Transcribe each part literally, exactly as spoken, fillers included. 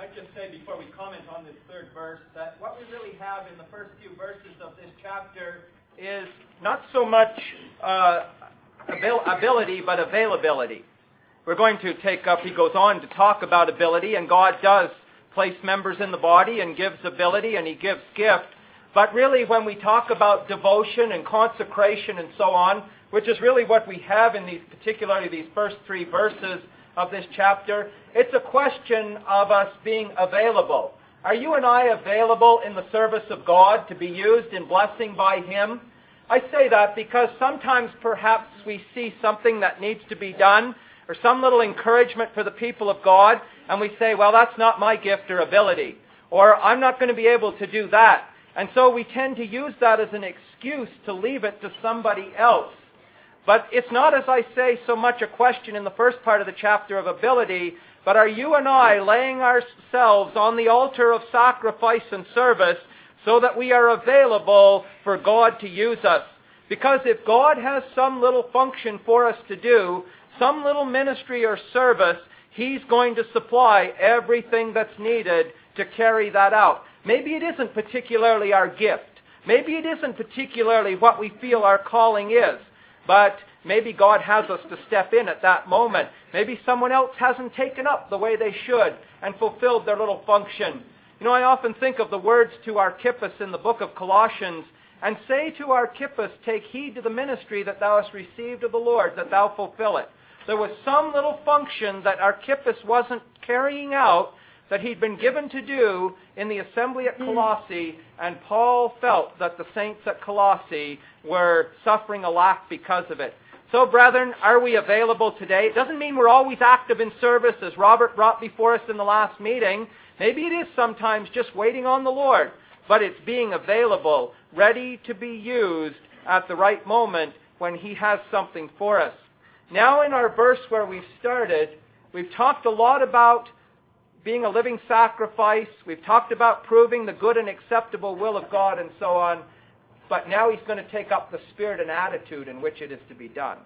I'd just say before we comment on this third verse that what we really have in the first few verses of this chapter is not so much uh, abil- ability, but availability. We're going to take up, he goes on to talk about ability, and God does place members in the body and gives ability and he gives gift. But really when we talk about devotion and consecration and so on, which is really what we have in these, particularly these first three verses of this chapter, it's a question of us being available. Are you and I available in the service of God to be used in blessing by Him? I say that because sometimes perhaps we see something that needs to be done or some little encouragement for the people of God, and we say, well, that's not my gift or ability, or I'm not going to be able to do that. And so we tend to use that as an excuse to leave it to somebody else. But it's not, as I say, so much a question in the first part of the chapter of ability, but are you and I laying ourselves on the altar of sacrifice and service so that we are available for God to use us? Because if God has some little function for us to do, some little ministry or service, He's going to supply everything that's needed to carry that out. Maybe it isn't particularly our gift. Maybe it isn't particularly what we feel our calling is. But maybe God has us to step in at that moment. Maybe someone else hasn't taken up the way they should and fulfilled their little function. You know, I often think of the words to Archippus in the book of Colossians, and say to Archippus, take heed to the ministry that thou hast received of the Lord, that thou fulfill it. There was some little function that Archippus wasn't carrying out that he'd been given to do in the assembly at Colossae, and Paul felt that the saints at Colossae were suffering a lack because of it. So, brethren, are we available today? It doesn't mean we're always active in service, as Robert brought before us in the last meeting. Maybe it is sometimes just waiting on the Lord, but it's being available, ready to be used at the right moment when He has something for us. Now in our verse where we've started, we've talked a lot about being a living sacrifice. We've talked about proving the good and acceptable will of God and so on. But now he's going to take up the spirit and attitude in which it is to be done.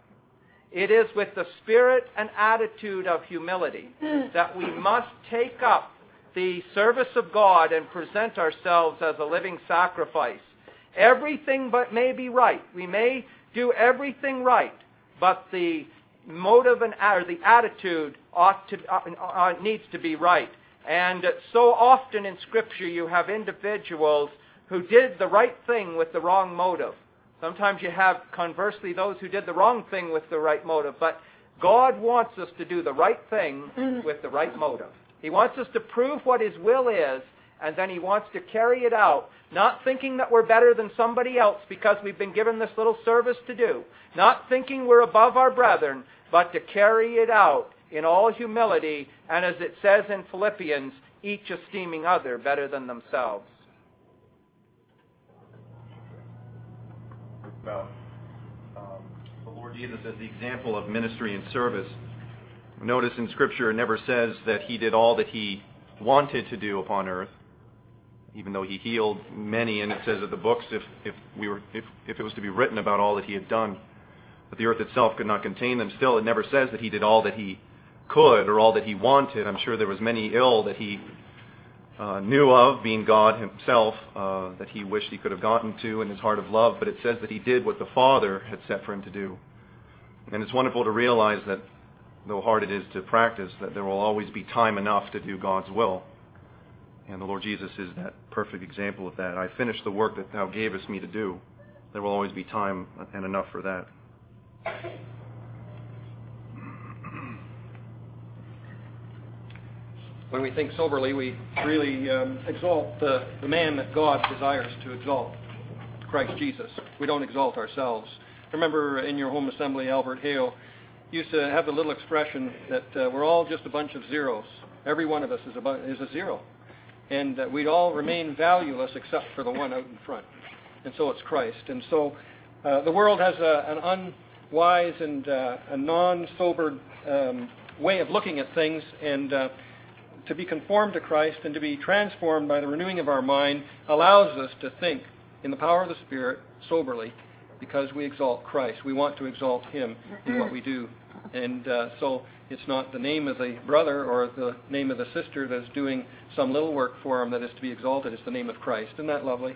It is with the spirit and attitude of humility that we must take up the service of God and present ourselves as a living sacrifice. Everything but may be right. We may do everything right, but the motive and or the attitude ought to uh, uh, needs to be right. And so often in Scripture you have individuals who did the right thing with the wrong motive. Sometimes you have, conversely, those who did the wrong thing with the right motive. But God wants us to do the right thing with the right motive. He wants us to prove what His will is, and then He wants to carry it out, not thinking that we're better than somebody else because we've been given this little service to do, not thinking we're above our brethren, but to carry it out in all humility, and as it says in Philippians, each esteeming other better than themselves. About um, the Lord Jesus as the example of ministry and service. Notice in Scripture it never says that He did all that He wanted to do upon earth, even though He healed many, and it says that the books, if if we were if, if it was to be written about all that He had done, but the earth itself could not contain them. Still, it never says that He did all that He could or all that He wanted. I'm sure there was many ill that He uh, knew of, being God Himself, uh, that He wished He could have gotten to in His heart of love, but it says that He did what the Father had set for Him to do. And it's wonderful to realize that, though hard it is to practice, that there will always be time enough to do God's will. And the Lord Jesus is that perfect example of that. I finished the work that Thou gavest me to do. There will always be time and enough for that. When we think soberly, we really um, exalt the, the man that God desires to exalt, Christ Jesus. We don't exalt ourselves. Remember in your home assembly, Albert Hale used to have the little expression that uh, we're all just a bunch of zeros. Every one of us is a, bu- is a zero. And uh, we'd all remain valueless except for the one out in front. And so it's Christ. And so uh, the world has a, an unwise and uh, a non-sober um, way of looking at things, and uh, to be conformed to Christ and to be transformed by the renewing of our mind allows us to think in the power of the Spirit soberly, because we exalt Christ. We want to exalt Him in what we do. And uh, so it's not the name of the brother or the name of the sister that's doing some little work for him that is to be exalted. It's the name of Christ. Isn't that lovely?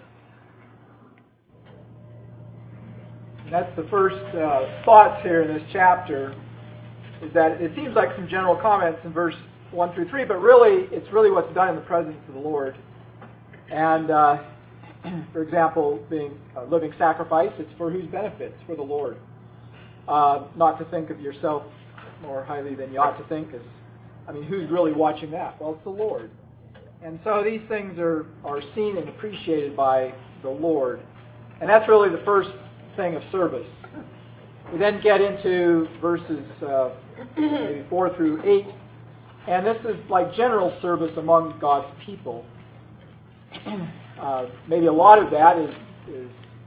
That's the first uh, thoughts here in this chapter, is that it seems like some general comments in verse one through three, but really, it's really what's done in the presence of the Lord. And, uh, for example, being a living sacrifice, it's for whose benefit? It's for the Lord. Uh, not to think of yourself more highly than you ought to think. Is, I mean, who's really watching that? Well, it's the Lord. And so these things are, are seen and appreciated by the Lord. And that's really the first thing of service. We then get into verses uh, maybe four through eight, and this is like general service among God's people. Uh, maybe a lot of that is, is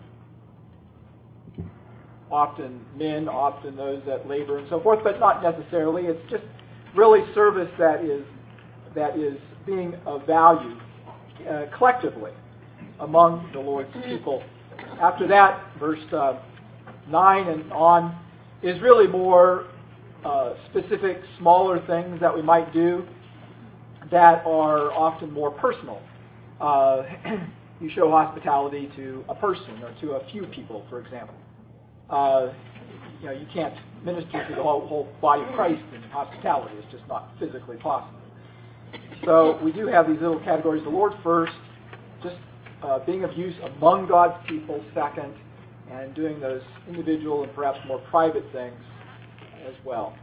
often men, often those that labor and so forth, but not necessarily. It's just really service that is that is being of value uh, collectively among the Lord's people. After that, verse uh, nine and on is really more uh, specific, smaller things that we might do that are often more personal. Uh, you show hospitality to a person or to a few people, for example. Uh, you know, you can't minister to the whole, whole body of Christ in hospitality. It's just not physically possible. So we do have these little categories. The Lord first, just uh, being of use among God's people second, and doing those individual and perhaps more private things as well.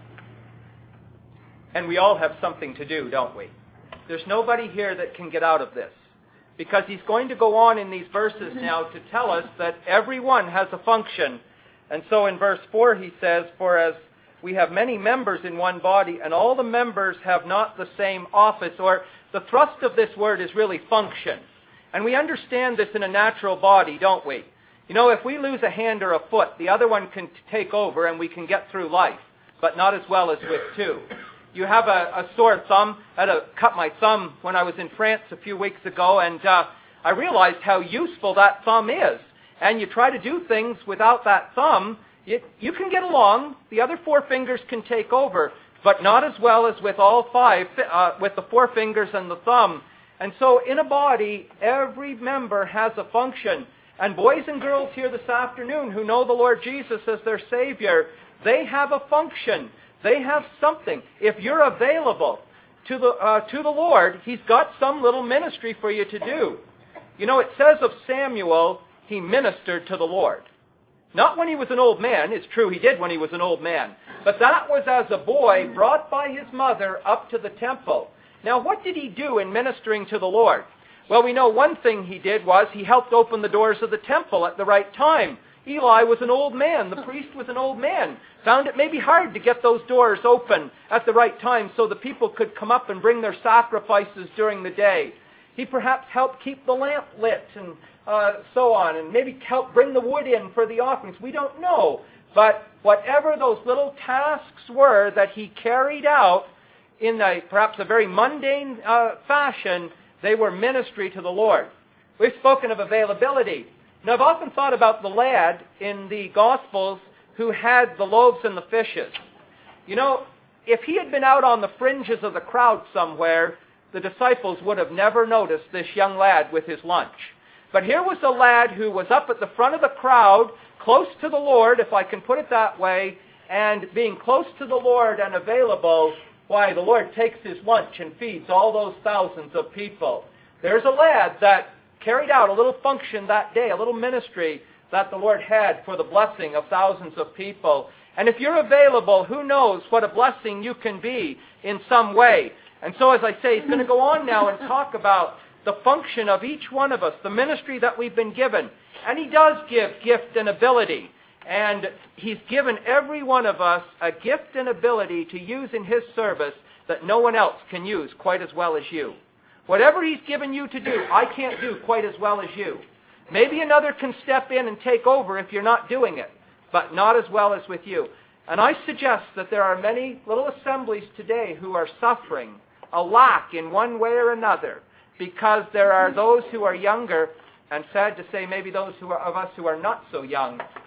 And we all have something to do, don't we? There's nobody here that can get out of this, because he's going to go on in these verses now to tell us that everyone has a function. And so in verse four he says, "For as we have many members in one body, and all the members have not the same office," or the thrust of this word is really function. And we understand this in a natural body, don't we? You know, if we lose a hand or a foot, the other one can take over and we can get through life, but not as well as with two. You have a, a sore thumb. I had to cut my thumb when I was in France a few weeks ago, and uh, I realized how useful that thumb is. And you try to do things without that thumb, you, you can get along. The other four fingers can take over, but not as well as with all five, uh, with the four fingers and the thumb. And so in a body, every member has a function. And boys and girls here this afternoon who know the Lord Jesus as their Savior, they have a function. They have something. If you're available to the uh, to the Lord, He's got some little ministry for you to do. You know, it says of Samuel, he ministered to the Lord. Not when he was an old man. It's true, he did when he was an old man. But that was as a boy brought by his mother up to the temple. Now, what did he do in ministering to the Lord? Well, we know one thing he did was he helped open the doors of the temple at the right time. Eli was an old man. The priest was an old man. Found it maybe hard to get those doors open at the right time so the people could come up and bring their sacrifices during the day. He perhaps helped keep the lamp lit and uh, so on, and maybe helped bring the wood in for the offerings. We don't know. But whatever those little tasks were that he carried out in a, perhaps a very mundane uh, fashion, they were ministry to the Lord. We've spoken of availability. Now, I've often thought about the lad in the Gospels who had the loaves and the fishes. You know, if he had been out on the fringes of the crowd somewhere, the disciples would have never noticed this young lad with his lunch. But here was a lad who was up at the front of the crowd, close to the Lord, if I can put it that way, and being close to the Lord and available, why, the Lord takes his lunch and feeds all those thousands of people. There's a lad that carried out a little function that day, a little ministry that the Lord had for the blessing of thousands of people. And if you're available, who knows what a blessing you can be in some way. And so, as I say, he's going to go on now and talk about the function of each one of us, the ministry that we've been given. And he does give gift and ability. And he's given every one of us a gift and ability to use in his service that no one else can use quite as well as you. Whatever he's given you to do, I can't do quite as well as you. Maybe another can step in and take over if you're not doing it, but not as well as with you. And I suggest that there are many little assemblies today who are suffering a lack in one way or another, because there are those who are younger, and sad to say maybe those who are, of us who are not so young,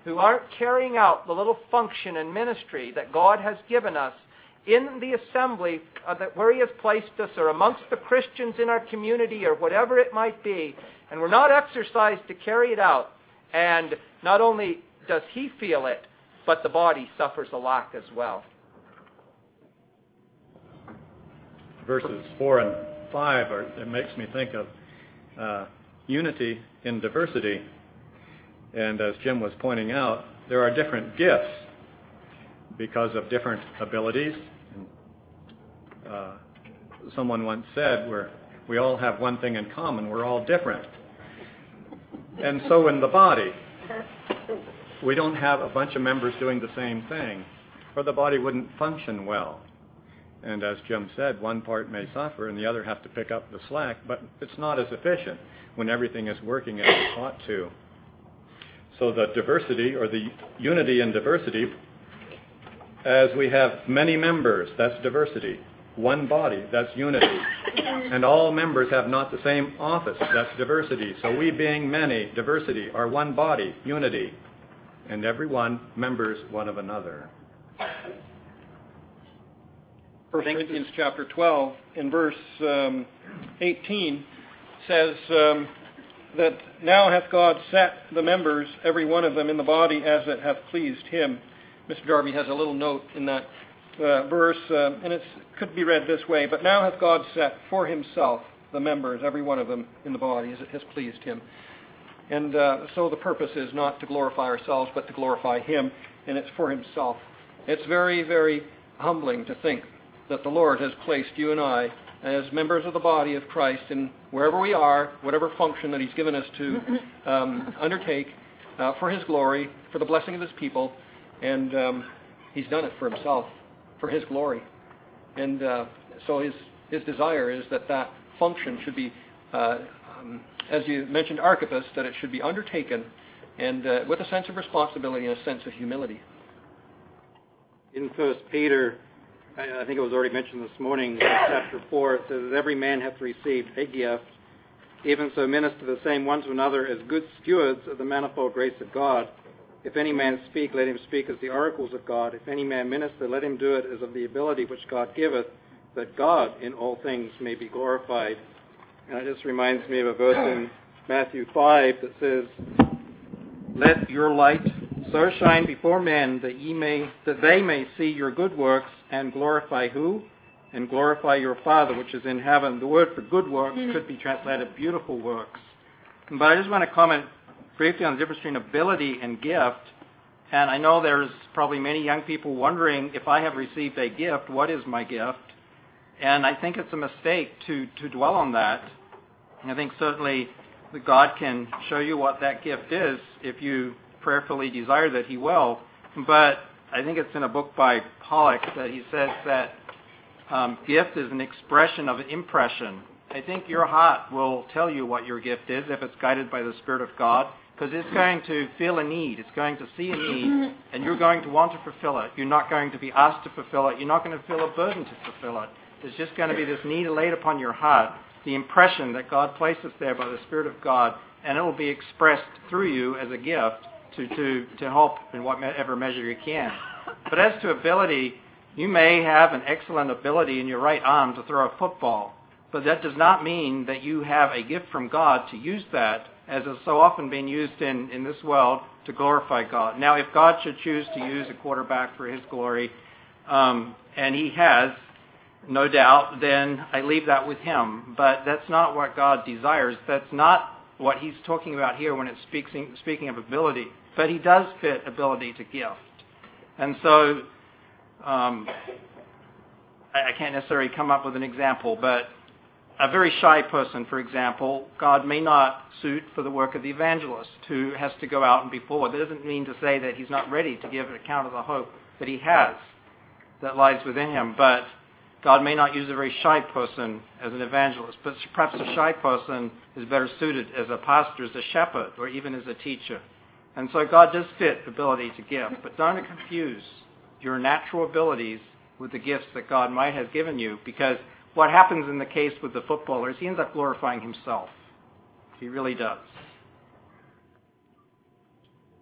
who aren't carrying out the little function and ministry that God has given us in the assembly uh, that where He has placed us, or amongst the Christians in our community, or whatever it might be, and we're not exercised to carry it out, and not only does He feel it, but the body suffers a lack as well. Verses four and five, are, it makes me think of uh, unity in diversity. And as Jim was pointing out, there are different gifts because of different abilities. Uh, someone once said, we're, we all have one thing in common, we're all different. And so in the body, we don't have a bunch of members doing the same thing, or the body wouldn't function well. And as Jim said, one part may suffer and the other have to pick up the slack, but it's not as efficient when everything is working as it ought to. So the diversity, or the unity in diversity, as we have many members, that's diversity. One body, that's unity. And all members have not the same office, that's diversity. So we being many, diversity, are one body, unity. And every one members one of another. First Corinthians chapter twelve, in verse um, eighteen, says um, that now hath God set the members, every one of them, in the body as it hath pleased Him. Mister Darby has a little note in that uh, verse, uh, and it could be read this way: but now hath God set for Himself the members, every one of them, in the body as it has pleased Him. And uh, so the purpose is not to glorify ourselves, but to glorify Him, and it's for Himself. It's very, very humbling to think that the Lord has placed you and I as members of the body of Christ, and wherever we are, whatever function that He's given us to um, undertake uh, for His glory, for the blessing of His people, and um, He's done it for Himself, for His glory. And uh, so His His desire is that that function should be, uh, um, as you mentioned, Archippus, that it should be undertaken, and uh, with a sense of responsibility and a sense of humility. In First Peter, I think it was already mentioned this morning, chapter four, it says, "As every man hath received a gift, even so minister the same one to another as good stewards of the manifold grace of God. If any man speak, let him speak as the oracles of God. If any man minister, let him do it as of the ability which God giveth, that God in all things may be glorified." And it just reminds me of a verse in Matthew five that says, "Let your light so shine before men that ye may that they may see your good works and glorify who? And glorify your Father which is in heaven." The word for good works mm-hmm. could be translated beautiful works. But I just want to comment briefly on the difference between ability and gift. And I know there's probably many young people wondering, if I have received a gift, what is my gift? And I think it's a mistake to, to dwell on that. And I think certainly that God can show you what that gift is if you prayerfully desire that He will. But I think it's in a book by Pollock that he says that um, gift is an expression of an impression. I think your heart will tell you what your gift is if it's guided by the Spirit of God, because it's going to feel a need. It's going to see a need, and you're going to want to fulfill it. You're not going to be asked to fulfill it. You're not going to feel a burden to fulfill it. There's just going to be this need laid upon your heart, the impression that God places there by the Spirit of God, and it will be expressed through you as a gift to, to, to help in whatever measure you can. But as to ability, you may have an excellent ability in your right arm to throw a football, but that does not mean that you have a gift from God to use that, as is so often being used in, in this world, to glorify God. Now, if God should choose to use a quarterback for His glory, um, and He has, no doubt, then I leave that with Him. But that's not what God desires. That's not what He's talking about here when it's speaking, speaking of ability. But He does fit ability to gift. And so, um, I, I can't necessarily come up with an example, but a very shy person, for example, God may not suit for the work of the evangelist who has to go out and be forward. That doesn't mean to say that he's not ready to give an account of the hope that he has that lies within him. But God may not use a very shy person as an evangelist, but perhaps a shy person is better suited as a pastor, as a shepherd, or even as a teacher. And so God does fit ability to give, but don't confuse your natural abilities with the gifts that God might have given you, because what happens in the case with the footballer is he ends up glorifying himself. He really does.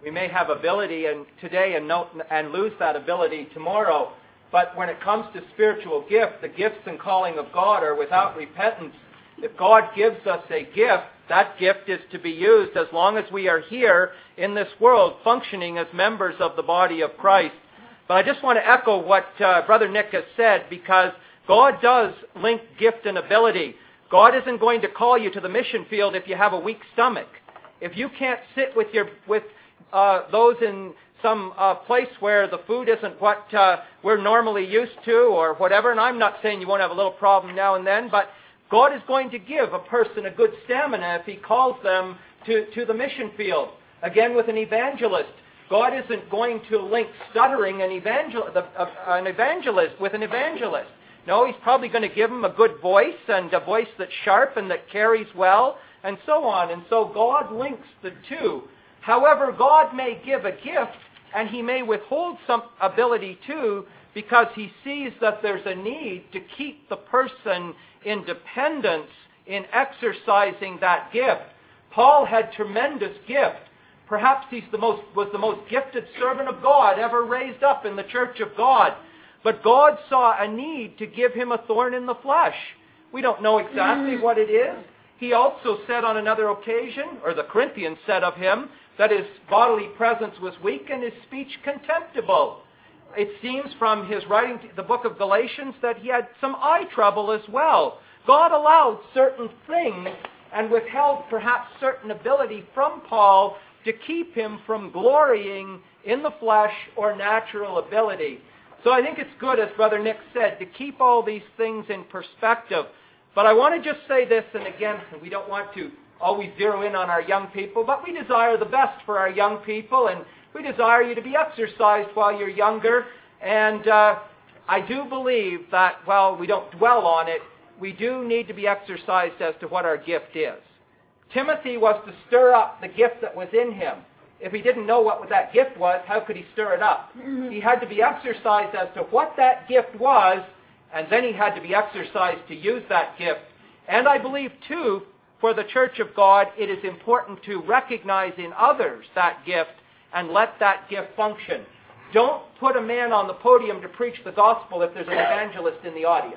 We may have ability and today and, no, and lose that ability tomorrow. But when it comes to spiritual gift, the gifts and calling of God are without repentance. If God gives us a gift, that gift is to be used as long as we are here in this world, functioning as members of the body of Christ. But I just want to echo what uh, Brother Nick has said, because God does link gift and ability. God isn't going to call you to the mission field if you have a weak stomach. If you can't sit with your with uh, those in some uh, place where the food isn't what uh, we're normally used to or whatever, and I'm not saying you won't have a little problem now and then, but God is going to give a person a good stamina if he calls them to, to the mission field. Again, with an evangelist, God isn't going to link stuttering an, evangel- the, uh, an evangelist with an evangelist. No, he's probably going to give him a good voice, and a voice that's sharp and that carries well, and so on. And so God links the two. However, God may give a gift, and he may withhold some ability too, because he sees that there's a need to keep the person in dependence in exercising that gift. Paul had tremendous gift. Perhaps he's the most, was the most gifted servant of God ever raised up in the church of God. But God saw a need to give him a thorn in the flesh. We don't know exactly what it is. He also said on another occasion, or the Corinthians said of him, that his bodily presence was weak and his speech contemptible. It seems from his writing the book of Galatians that he had some eye trouble as well. God allowed certain things and withheld perhaps certain ability from Paul to keep him from glorying in the flesh or natural ability. So I think it's good, as Brother Nick said, to keep all these things in perspective. But I want to just say this, and again, we don't want to always zero in on our young people, but we desire the best for our young people, and we desire you to be exercised while you're younger. And uh, I do believe that while we don't dwell on it, we do need to be exercised as to what our gift is. Timothy was to stir up the gift that was in him. If he didn't know what that gift was, how could he stir it up? He had to be exercised as to what that gift was, and then he had to be exercised to use that gift. And I believe, too, for the church of God, it is important to recognize in others that gift and let that gift function. Don't put a man on the podium to preach the gospel if there's an evangelist in the audience.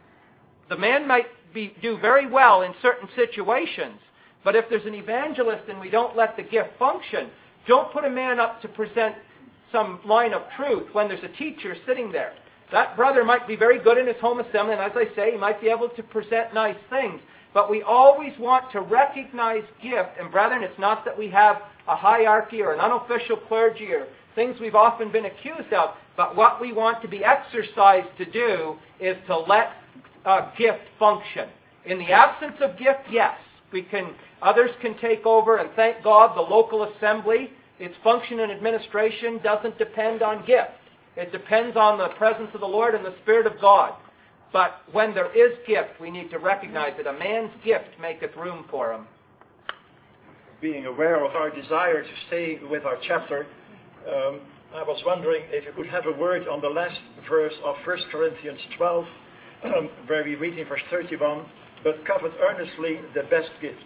The man might be, do very well in certain situations, but if there's an evangelist and we don't let the gift function, don't put a man up to present some line of truth when there's a teacher sitting there. That brother might be very good in his home assembly, and as I say, he might be able to present nice things. But we always want to recognize gift. And brethren, it's not that we have a hierarchy or an unofficial clergy or things we've often been accused of, but what we want to be exercised to do is to let uh, gift function. In the absence of gift, yes, we can. Others can take over, and thank God the local assembly, its function and administration doesn't depend on gift. It depends on the presence of the Lord and the Spirit of God. But when there is gift, we need to recognize that a man's gift maketh room for him. Being aware of our desire to stay with our chapter, um, I was wondering if you could have a word on the last verse of First Corinthians twelve, um, where we read in verse thirty-one, but covet earnestly the best gifts.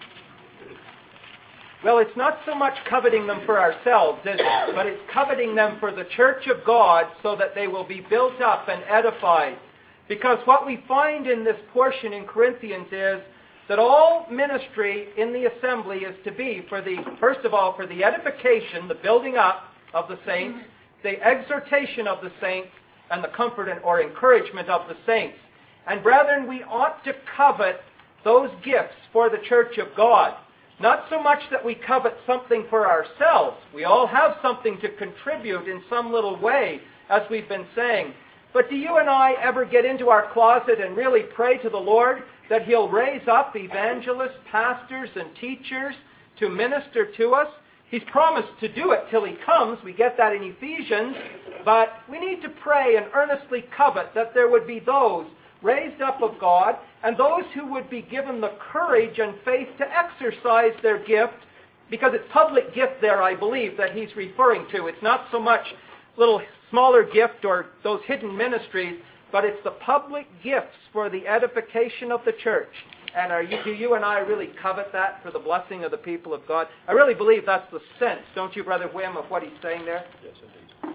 Well, it's not so much coveting them for ourselves, is it? But it's coveting them for the church of God so that they will be built up and edified. Because what we find in this portion in Corinthians is that all ministry in the assembly is to be for the, first of all, for the edification, the building up of the saints, the exhortation of the saints, and the comfort and, or encouragement of the saints. And brethren, we ought to covet those gifts for the church of God. Not so much that we covet something for ourselves. We all have something to contribute in some little way, as we've been saying. But do you and I ever get into our closet and really pray to the Lord that He'll raise up evangelists, pastors, and teachers to minister to us? He's promised to do it till He comes. We get that in Ephesians. But we need to pray and earnestly covet that there would be those raised up of God, and those who would be given the courage and faith to exercise their gift, because it's public gift there, I believe, that he's referring to. It's not so much little smaller gift or those hidden ministries, but it's the public gifts for the edification of the church. And are you, do you and I really covet that for the blessing of the people of God? I really believe that's the sense, don't you, Brother Wim, of what he's saying there? Yes, indeed.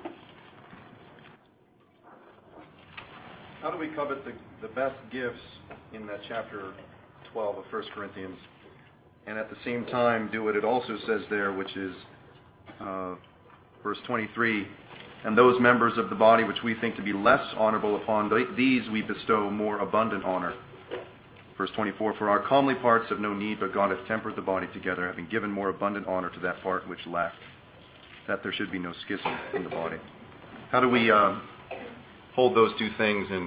How do we covet the, the best gifts in that chapter twelve of First Corinthians, and at the same time do what it also says there, which is uh, verse twenty-three, and those members of the body which we think to be less honorable, upon these we bestow more abundant honor. Verse twenty-four, for our comely parts have no need, but God hath tempered the body together, having given more abundant honor to that part which lacked, that there should be no schism in the body. How do we uh, hold those two things in,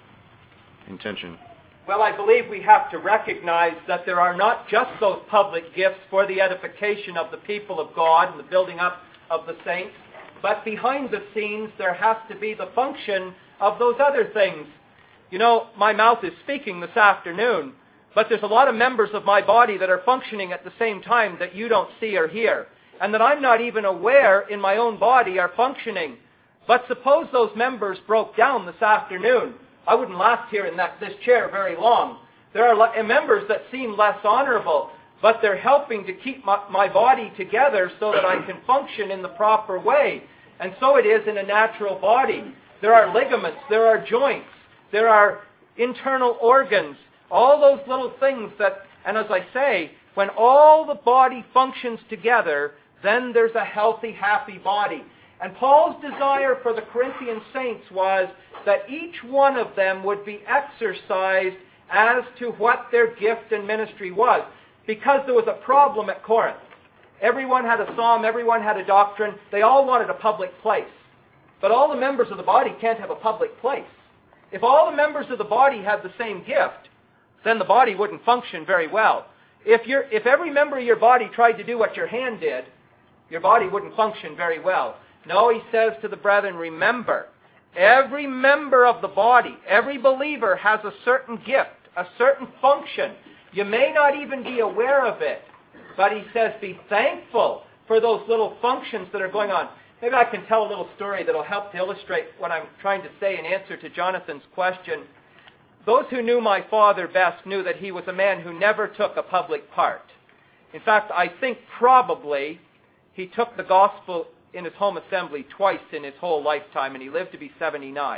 in tension? Well, I believe we have to recognize that there are not just those public gifts for the edification of the people of God and the building up of the saints, but behind the scenes there has to be the function of those other things. You know, my mouth is speaking this afternoon, but there's a lot of members of my body that are functioning at the same time that you don't see or hear, and that I'm not even aware in my own body are functioning. But suppose those members broke down this afternoon. I wouldn't last here in that, this chair very long. There are members that seem less honorable, but they're helping to keep my, my body together so that I can function in the proper way. And so it is in a natural body. There are ligaments, there are joints, there are internal organs, all those little things that, and as I say, when all the body functions together, then there's a healthy, happy body. And Paul's desire for the Corinthian saints was that each one of them would be exercised as to what their gift and ministry was. Because there was a problem at Corinth. Everyone had a psalm, everyone had a doctrine. They all wanted a public place. But all the members of the body can't have a public place. If all the members of the body had the same gift, then the body wouldn't function very well. If you're, if every member of your body tried to do what your hand did, your body wouldn't function very well. No, he says to the brethren, remember, every member of the body, every believer has a certain gift, a certain function. You may not even be aware of it, but he says be thankful for those little functions that are going on. Maybe I can tell a little story that will help to illustrate what I'm trying to say in answer to Jonathan's question. Those who knew my father best knew that he was a man who never took a public part. In fact, I think probably he took the gospel in his home assembly twice in his whole lifetime, and he lived to be seventy-nine.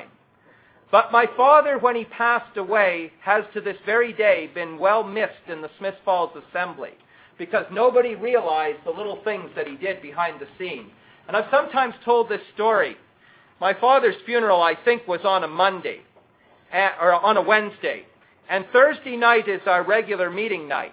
But my father, when he passed away, has to this very day been well missed in the Smiths Falls assembly, because nobody realized the little things that he did behind the scene. And I've sometimes told this story. My father's funeral, I think, was on a Monday, or on a Wednesday, and Thursday night is our regular meeting night.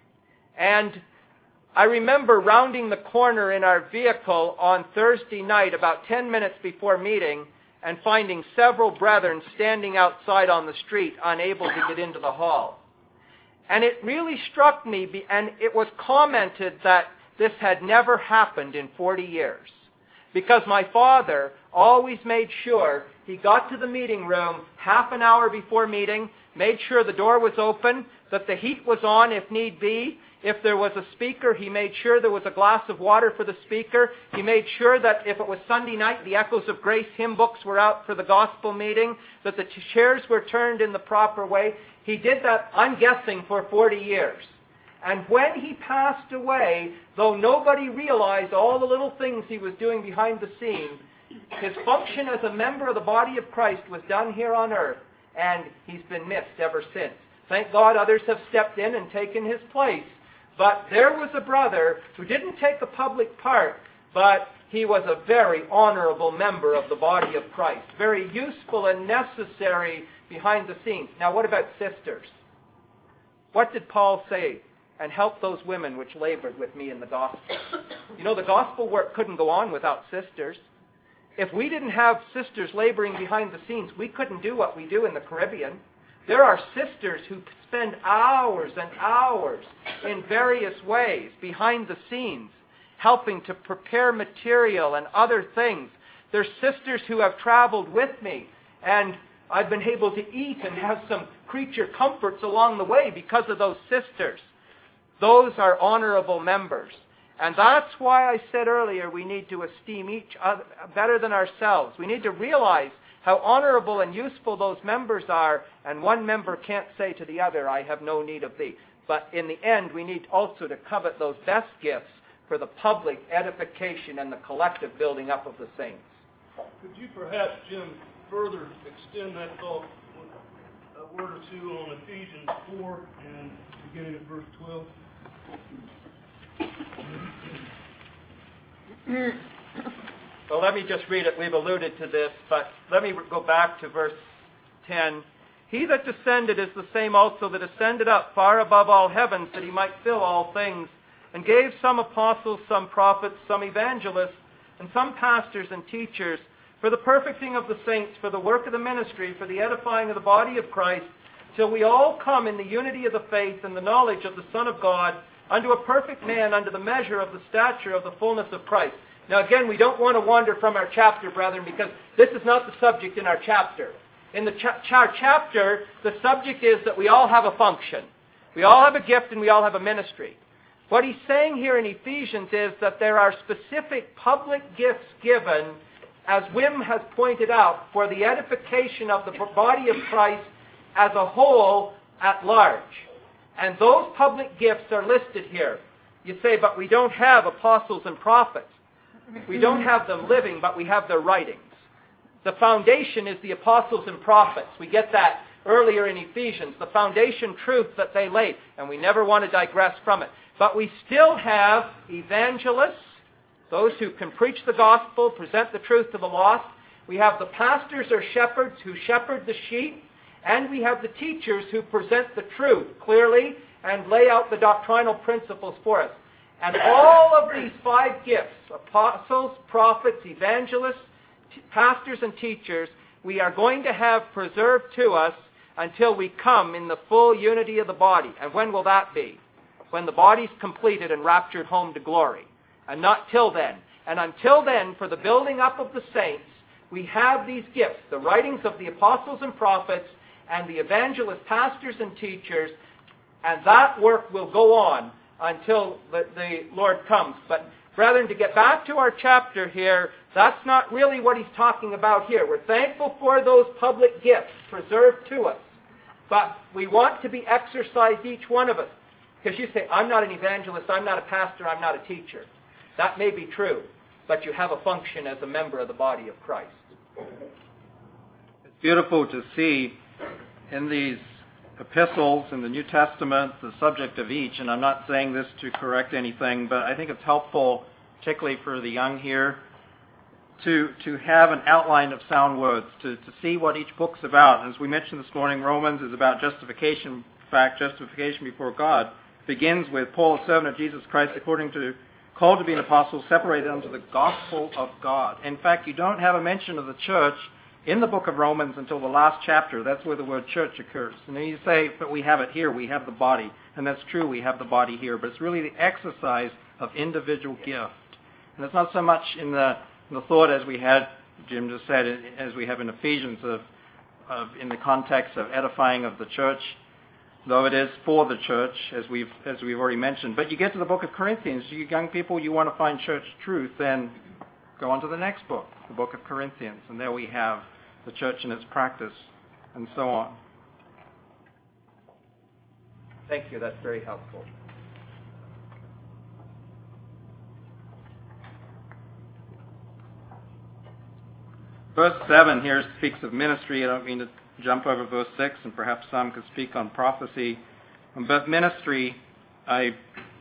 And I remember rounding the corner in our vehicle on Thursday night, about ten minutes before meeting, and finding several brethren standing outside on the street, unable to get into the hall. And it really struck me, and it was commented that this had never happened in forty years. Because my father always made sure he got to the meeting room half an hour before meeting, made sure the door was open, that the heat was on if need be. If there was a speaker, he made sure there was a glass of water for the speaker. He made sure that if it was Sunday night, the Echoes of Grace hymn books were out for the gospel meeting, that the chairs were turned in the proper way. He did that, I'm guessing, for forty years. And when he passed away, though nobody realized all the little things he was doing behind the scene, his function as a member of the body of Christ was done here on earth, and he's been missed ever since. Thank God others have stepped in and taken his place. But there was a brother who didn't take a public part, but he was a very honorable member of the body of Christ, very useful and necessary behind the scenes. Now, what about sisters? What did Paul say? And help those women which labored with me in the gospel. You know, the gospel work couldn't go on without sisters. If we didn't have sisters laboring behind the scenes, we couldn't do what we do in the Caribbean. There are sisters who spend hours and hours in various ways behind the scenes, helping to prepare material and other things. There's sisters who have traveled with me, and I've been able to eat and have some creature comforts along the way because of those sisters. Those are honorable members. And that's why I said earlier we need to esteem each other better than ourselves. We need to realize how honorable and useful those members are, and one member can't say to the other, I have no need of thee. But in the end, we need also to covet those best gifts for the public edification and the collective building up of the saints. Could you perhaps, Jim, further extend that thought with a word or two on Ephesians four and beginning at verse twelve? Well, let me just read it. We've alluded to this, but let me go back to verse ten. He that descended is the same also that ascended up far above all heavens, that he might fill all things, and gave some apostles, some prophets, some evangelists, and some pastors and teachers, for the perfecting of the saints, for the work of the ministry, for the edifying of the body of Christ, till we all come in the unity of the faith and the knowledge of the Son of God, unto a perfect man, unto the measure of the stature of the fullness of Christ. Now again, we don't want to wander from our chapter, brethren, because this is not the subject in our chapter. In the cha- cha- chapter, the subject is that we all have a function. We all have a gift and we all have a ministry. What he's saying here in Ephesians is that there are specific public gifts given, as Wim has pointed out, for the edification of the body of Christ as a whole at large. And those public gifts are listed here. You say, but we don't have apostles and prophets. We don't have them living, but we have their writings. The foundation is the apostles and prophets. We get that earlier in Ephesians, the foundation truth that they laid, and we never want to digress from it. But we still have evangelists, those who can preach the gospel, present the truth to the lost. We have the pastors or shepherds who shepherd the sheep, and we have the teachers who present the truth clearly and lay out the doctrinal principles for us. And all of these five gifts, apostles, prophets, evangelists, t- pastors, and teachers, we are going to have preserved to us until we come in the full unity of the body. And when will that be? When the body's completed and raptured home to glory. And not till then. And until then, for the building up of the saints, we have these gifts, the writings of the apostles and prophets, and the evangelists, pastors, and teachers, and that work will go on until the, the Lord comes. But brethren, to get back to our chapter here, that's not really what he's talking about here. We're thankful for those public gifts preserved to us. But we want to be exercised, each one of us. Because you say, I'm not an evangelist, I'm not a pastor, I'm not a teacher. That may be true, but you have a function as a member of the body of Christ. It's beautiful to see in these epistles in the New Testament the subject of each, and I'm not saying this to correct anything, but I think it's helpful, particularly for the young here, to to have an outline of sound words, to, to see what each book's about. As we mentioned this morning, Romans is about justification. In fact, justification before God begins with Paul, a servant of Jesus Christ, according to called to be an apostle, separated unto the gospel of God. In fact, you don't have a mention of the church in the book of Romans until the last chapter. That's where the word church occurs. And then you say, but we have it here, we have the body. And that's true, we have the body here. But it's really the exercise of individual gift. And it's not so much in the, in the thought, as we had, Jim just said, as we have in Ephesians, of, of in the context of edifying of the church, though it is for the church, as we've as we've already mentioned. But you get to the book of Corinthians, you young people, you want to find church truth, then go on to the next book, the book of Corinthians, and there we have the church and its practice, and so on. Thank you, that's very helpful. Verse seven here speaks of ministry. I don't mean to jump over verse six, and perhaps some could speak on prophecy. But ministry, I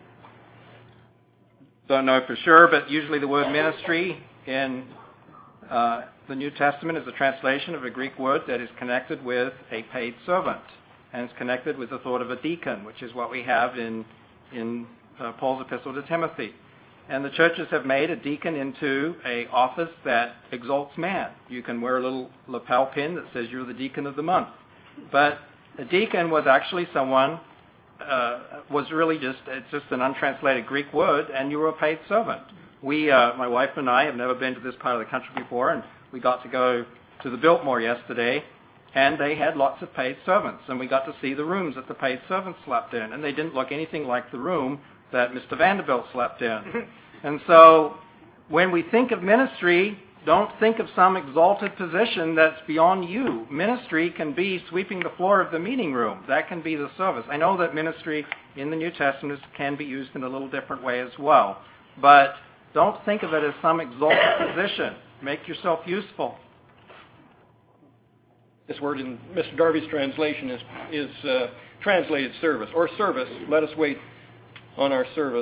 don't know for sure, but usually the word ministry in uh, the New Testament is a translation of a Greek word that is connected with a paid servant, and it's connected with the thought of a deacon, which is what we have in, in uh, Paul's epistle to Timothy. And the churches have made a deacon into an office that exalts man. You can wear a little lapel pin that says you're the deacon of the month. But a deacon was actually someone, uh, was really just, it's just an untranslated Greek word, and you were a paid servant. We, uh, my wife and I, have never been to this part of the country before, and we got to go to the Biltmore yesterday, and they had lots of paid servants, and we got to see the rooms that the paid servants slept in, and they didn't look anything like the room that Mister Vanderbilt slept in. And so when we think of ministry, Don't think of some exalted position that's beyond you. Ministry can be sweeping the floor of the meeting room. That can be the service. I know that ministry in the New Testament can be used in a little different way as well. But don't think of it as some exalted position. Make yourself useful. This word in Mister Darby's translation is, is uh, translated service, or service. Let us wait on our service.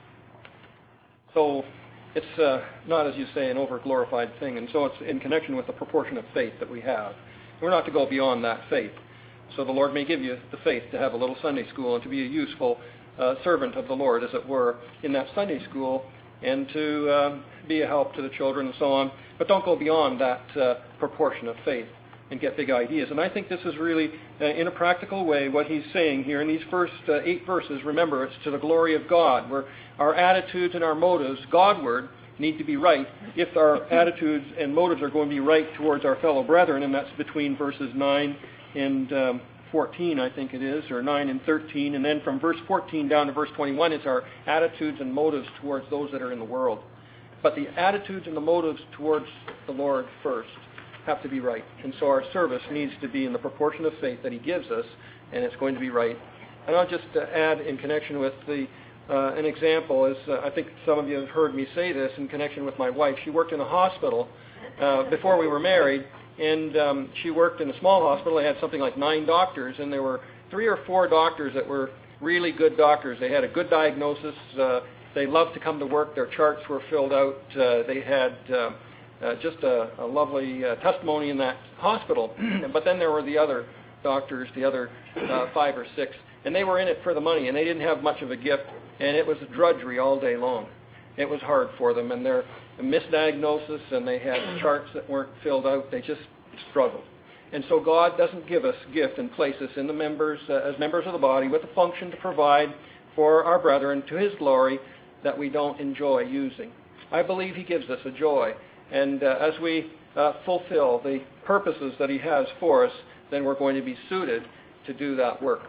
So it's uh, not, as you say, an over-glorified thing, and so it's in connection with the proportion of faith that we have. We're not to go beyond that faith. So the Lord may give you the faith to have a little Sunday school and to be a useful uh, servant of the Lord, as it were, in that Sunday school, and to uh, be a help to the children and so on. But don't go beyond that uh, proportion of faith and get big ideas. And I think this is really, uh, in a practical way, what he's saying here in these first uh, eight verses. Remember, it's to the glory of God, where our attitudes and our motives, Godward, need to be right if our attitudes and motives are going to be right towards our fellow brethren, and that's between verses nine and um, fourteen, I think it is, or nine and thirteen, and then from verse fourteen down to verse twenty-one is our attitudes and motives towards those that are in the world. But the attitudes and the motives towards the Lord first have to be right. And so our service needs to be in the proportion of faith that he gives us, and it's going to be right. And I'll just uh, add in connection with the uh, an example, is uh, I think some of you have heard me say this in connection with my wife. She worked in a hospital uh, before we were married, and um, she worked in a small hospital. They had something like nine doctors, and there were three or four doctors that were really good doctors. They had a good diagnosis. Uh, they loved to come to work. Their charts were filled out. Uh, they had uh, Uh, just a, a lovely uh, testimony in that hospital. But then there were the other doctors, the other uh, five or six, and they were in it for the money, and they didn't have much of a gift, and it was a drudgery all day long. It was hard for them, and their misdiagnosis, and they had charts that weren't filled out. They just struggled. And so God doesn't give us gift and place us in the members, uh, as members of the body, with a function to provide for our brethren to his glory that we don't enjoy using. I believe he gives us a joy. And uh, as we uh, fulfill the purposes that he has for us, then we're going to be suited to do that work.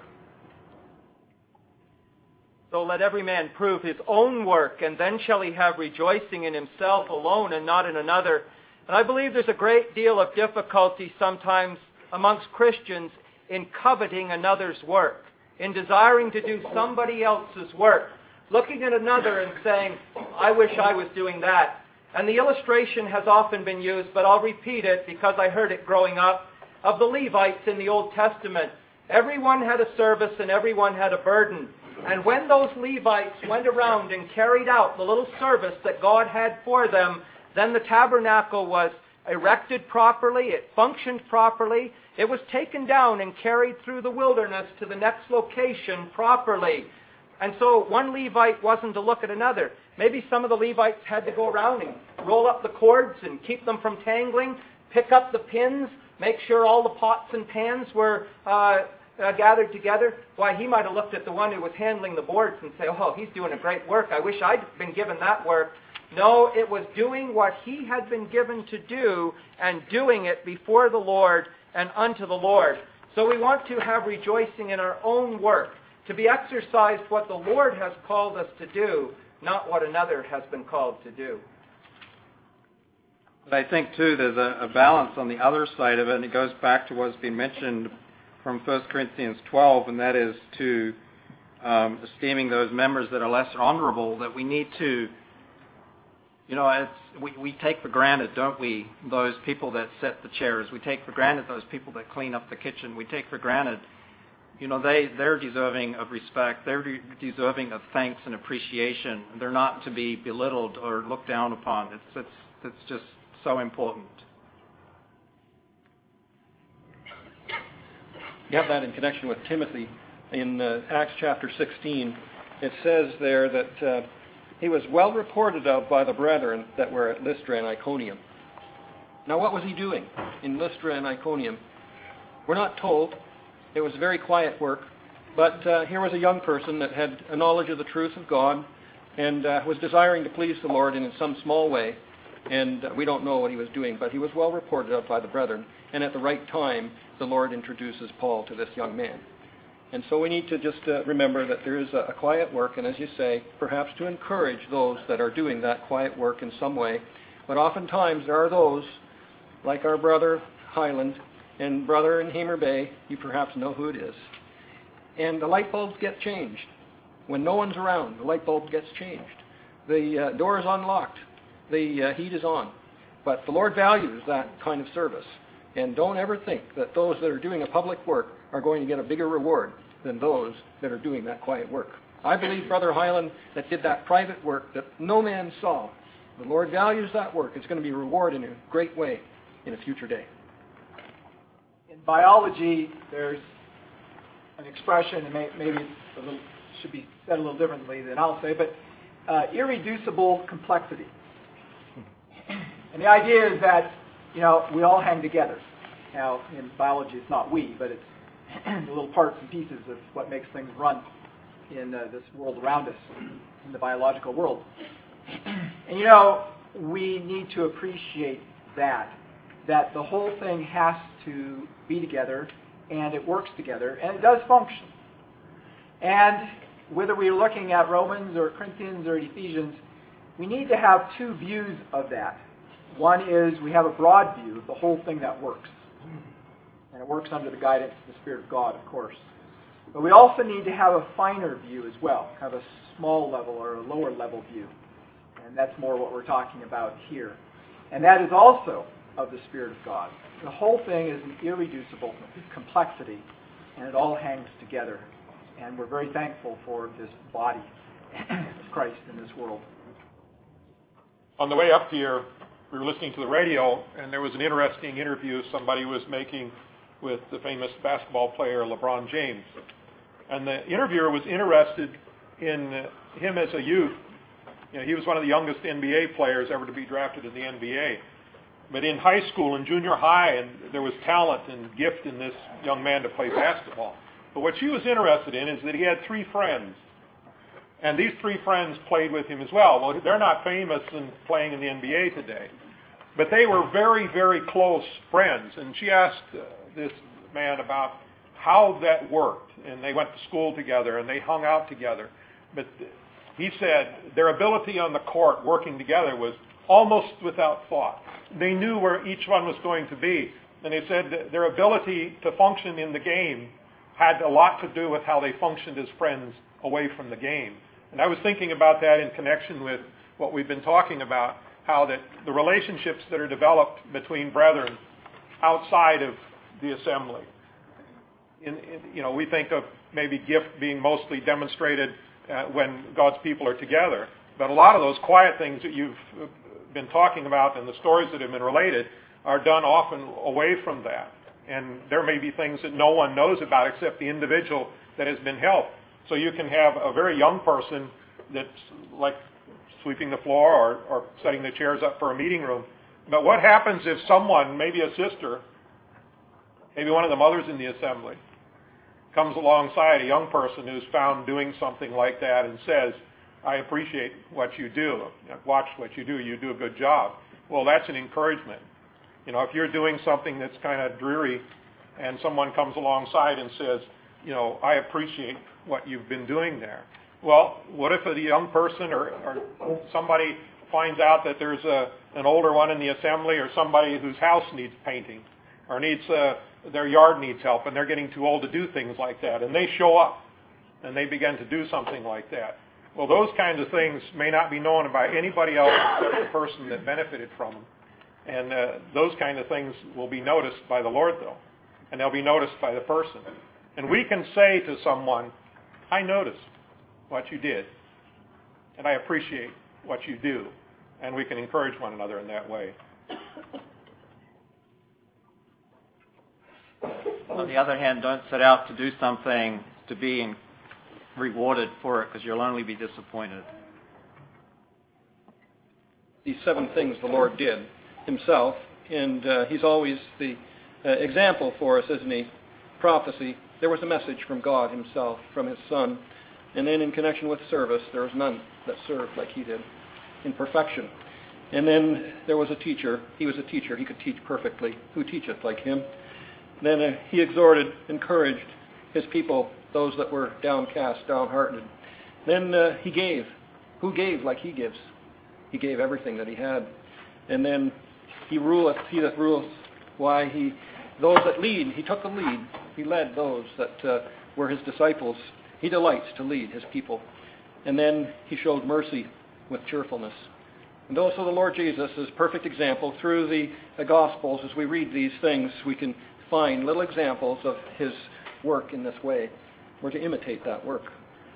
So let every man prove his own work, and then shall he have rejoicing in himself alone and not in another. And I believe there's a great deal of difficulty sometimes amongst Christians in coveting another's work, in desiring to do somebody else's work, looking at another and saying, I wish I was doing that. And the illustration has often been used, but I'll repeat it because I heard it growing up, of the Levites in the Old Testament. Everyone had a service and everyone had a burden. And when those Levites went around and carried out the little service that God had for them, then the tabernacle was erected properly, it functioned properly, it was taken down and carried through the wilderness to the next location properly. And so one Levite wasn't to look at another. Maybe some of the Levites had to go around and roll up the cords and keep them from tangling, pick up the pins, make sure all the pots and pans were uh, uh, gathered together. Why, he might have looked at the one who was handling the boards and say, oh, he's doing a great work. I wish I'd been given that work. No, it was doing what he had been given to do and doing it before the Lord and unto the Lord. So we want to have rejoicing in our own work, to be exercised what the Lord has called us to do, not what another has been called to do. But I think, too, there's a, a balance on the other side of it, and it goes back to what's been mentioned from First Corinthians twelve, and that is to um, esteeming those members that are less honorable, that we need to, you know, it's, we, we take for granted, don't we, those people that set the chairs. We take for granted those people that clean up the kitchen. We take for granted, you know, they, they're deserving of respect. They're de- deserving of thanks and appreciation. They're not to be belittled or looked down upon. It's, it's, it's just so important. You have that in connection with Timothy in uh, Acts chapter sixteen. It says there that uh, he was well reported of by the brethren that were at Lystra and Iconium. Now, what was he doing in Lystra and Iconium? We're not told. It was very quiet work. But uh, here was a young person that had a knowledge of the truth of God and uh, was desiring to please the Lord in some small way. And uh, we don't know what he was doing, but he was well reported of by the brethren. And at the right time, the Lord introduces Paul to this young man. And so we need to just uh, remember that there is a, a quiet work, and as you say, perhaps to encourage those that are doing that quiet work in some way, But oftentimes there are those, like our brother Highland and brother in Hamer Bay, you perhaps know who it is, and the light bulbs get changed. When no one's around, the light bulb gets changed. The uh, door is unlocked. The uh, heat is on. But the Lord values that kind of service. And don't ever think that those that are doing a public work are going to get a bigger reward than those that are doing that quiet work. I believe Brother Highland that did that private work that no man saw. The Lord values that work. It's going to be rewarded in a great way in a future day. In biology, there's an expression, and may, maybe it's a little, should be said a little differently than I'll say, but uh, irreducible complexity. And the idea is that, you know, we all hang together. Now, in biology, it's not we, but it's the little parts and pieces of what makes things run in uh, this world around us, in the biological world. And, you know, we need to appreciate that, that the whole thing has to be together, and it works together, and it does function. And whether we're looking at Romans or Corinthians or Ephesians, we need to have two views of that. One is we have a broad view of the whole thing that works. And it works under the guidance of the Spirit of God, of course. But we also need to have a finer view as well, kind of a small level or a lower level view. And that's more what we're talking about here. And that is also of the Spirit of God. The whole thing is an irreducible complexity, and it all hangs together. And we're very thankful for this body of Christ in this world. On the way up here, we were listening to the radio, and there was an interesting interview somebody was making with the famous basketball player LeBron James. And the interviewer was interested in him as a youth. You know, he was one of the youngest N B A players ever to be drafted in the N B A. But in high school and junior high, and there was talent and gift in this young man to play basketball. But what she was interested in is that he had three friends. And these three friends played with him as well. Well, they're not famous in playing in the N B A today. But they were very, very close friends. And she asked uh, this man about how that worked. And they went to school together and they hung out together. But he said their ability on the court working together was almost without thought. They knew where each one was going to be. And they said that their ability to function in the game had a lot to do with how they functioned as friends away from the game. And I was thinking about that in connection with what we've been talking about, how that the relationships that are developed between brethren outside of the assembly. In, in, you know, we think of maybe gift being mostly demonstrated uh, when God's people are together. But a lot of those quiet things that you've been talking about and the stories that have been related are done often away from that. And there may be things that no one knows about except the individual that has been helped. So you can have a very young person that's like sweeping the floor or, or setting the chairs up for a meeting room. But what happens if someone, maybe a sister, maybe one of the mothers in the assembly, comes alongside a young person who's found doing something like that and says, I appreciate what you do. I've watched what you do. You do a good job. Well, that's an encouragement. You know, if you're doing something that's kind of dreary and someone comes alongside and says, you know, I appreciate what you've been doing there. Well, what if a young person or, or somebody finds out that there's a, an older one in the assembly or somebody whose house needs painting or needs uh, their yard needs help and they're getting too old to do things like that, and they show up and they begin to do something like that. Well, those kinds of things may not be known by anybody else except the person that benefited from them. And uh, those kind of things will be noticed by the Lord, though. And they'll be noticed by the person. And we can say to someone, I noticed what you did, and I appreciate what you do. And we can encourage one another in that way. On the other hand, don't set out to do something to be rewarded for it, because you'll only be disappointed. These seven things the Lord did himself, and uh, he's always the uh, example for us, isn't he? Prophecy, there was a message from God himself, from his Son. And then in connection with service, there was none that served like he did in perfection. And then there was a teacher. He was a teacher. He could teach perfectly. Who teacheth like him? Then uh, he exhorted, encouraged his people, those that were downcast, downhearted. Then uh, he gave. Who gave like he gives? He gave everything that he had. And then he ruleth, he that ruleth, why he, those that lead, he took the lead. He led those that uh, were his disciples. He delights to lead his people. And then he showed mercy with cheerfulness. And also the Lord Jesus is a perfect example. Through the, the Gospels, as we read these things, we can find little examples of his work in this way. We're to imitate that work.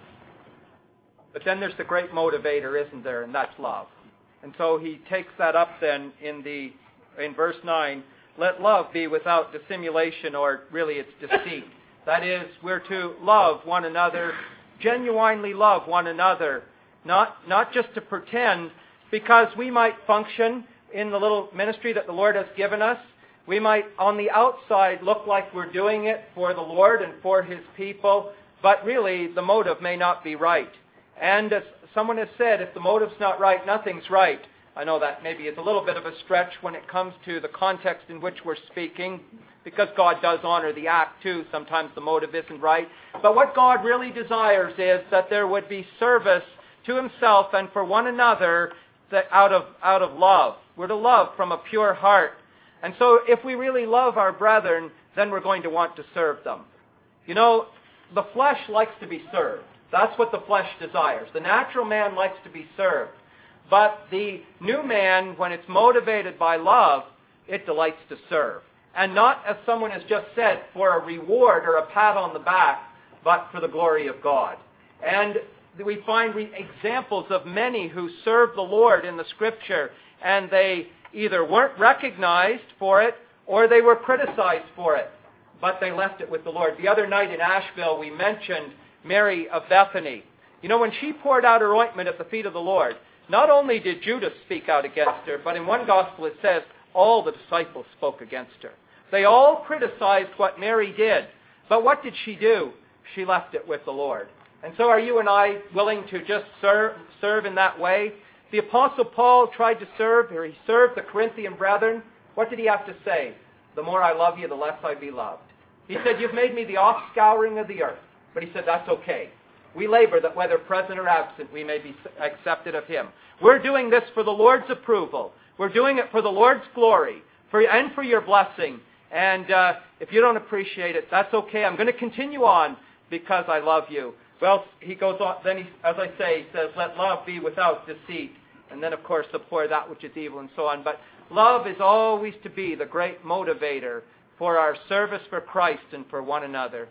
But then there's the great motivator, isn't there? And that's love. And so he takes that up then in the in verse nine. Let love be without dissimulation, or really it's deceit. That is, we're to love one another, genuinely love one another, not not just to pretend, because we might function in the little ministry that the Lord has given us. We might, on the outside, look like we're doing it for the Lord and for His people, but really the motive may not be right. And as someone has said, if the motive's not right, nothing's right. I know that maybe is a little bit of a stretch when it comes to the context in which we're speaking, because God does honor the act too. Sometimes the motive isn't right. But what God really desires is that there would be service to Himself and for one another that out of out of love. We're to love from a pure heart. And so if we really love our brethren, then we're going to want to serve them. You know, the flesh likes to be served. That's what the flesh desires. The natural man likes to be served. But the new man, when it's motivated by love, it delights to serve. And not, as someone has just said, for a reward or a pat on the back, but for the glory of God. And we find re- examples of many who served the Lord in the Scripture, and they either weren't recognized for it or they were criticized for it, but they left it with the Lord. The other night in Asheville, we mentioned Mary of Bethany. You know, when she poured out her ointment at the feet of the Lord, not only did Judas speak out against her, but in one gospel it says all the disciples spoke against her. They all criticized what Mary did. But what did she do? She left it with the Lord. And so are you and I willing to just serve, serve in that way? The Apostle Paul tried to serve, or he served the Corinthian brethren. What did he have to say? The more I love you, the less I be loved. He said, you've made me the offscouring of the earth. But he said, that's okay. We labor that whether present or absent, we may be accepted of Him. We're doing this for the Lord's approval. We're doing it for the Lord's glory for and for your blessing. And uh, if you don't appreciate it, that's okay. I'm going to continue on because I love you. Well, he goes on, then he, as I say, he says, let love be without deceit. And then, of course, abhor that which is evil and so on. But love is always to be the great motivator for our service for Christ and for one another.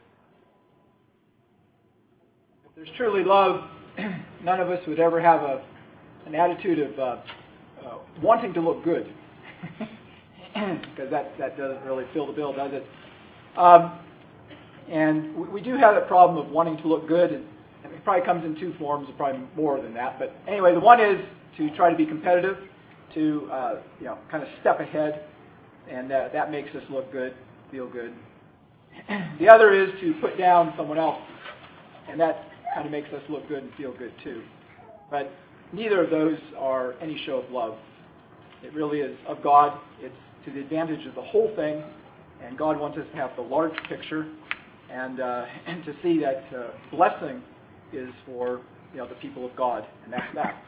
If there's truly love, none of us would ever have a, an attitude of uh, uh, wanting to look good. Because that, that doesn't really fill the bill, does it? Um, and we, we do have that problem of wanting to look good, and, and it probably comes in two forms, probably more than that. But anyway, the one is to try to be competitive, to uh, you know, kind of step ahead, and uh, that makes us look good, feel good. The other is to put down someone else, and that kind of makes us look good and feel good too. But neither of those are any show of love. It really is of God. It's to the advantage of the whole thing, and God wants us to have the large picture, and uh, and to see that uh, blessing is for you know the people of God, and that's that.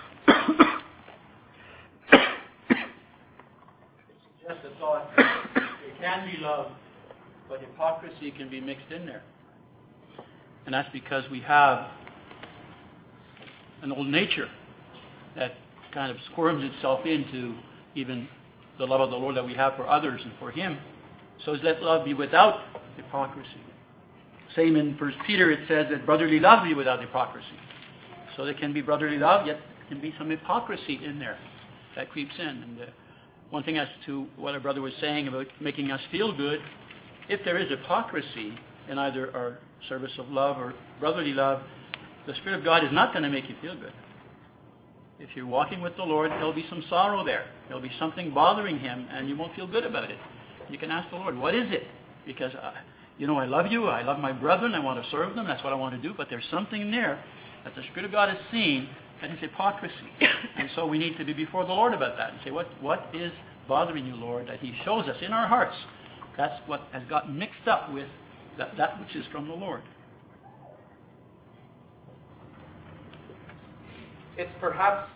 Just a thought. There can be love, but hypocrisy can be mixed in there, and that's because we have an old nature that kind of squirms itself into even the love of the Lord that we have for others and for Him. So let love be without hypocrisy. Same in First Peter, it says that brotherly love be without hypocrisy. So there can be brotherly love, yet there can be some hypocrisy in there that creeps in. And uh, one thing as to what our brother was saying about making us feel good, if there is hypocrisy in either our service of love or brotherly love, the Spirit of God is not going to make you feel good. If you're walking with the Lord, there'll be some sorrow there. There'll be something bothering Him, and you won't feel good about it. You can ask the Lord, what is it? Because, uh, you know, I love you. I love my brethren. I want to serve them. That's what I want to do. But there's something there that the Spirit of God has seen that is hypocrisy. And so we need to be before the Lord about that and say, what, what is bothering you, Lord, that He shows us in our hearts? That's what has gotten mixed up with that, that which is from the Lord. It's perhaps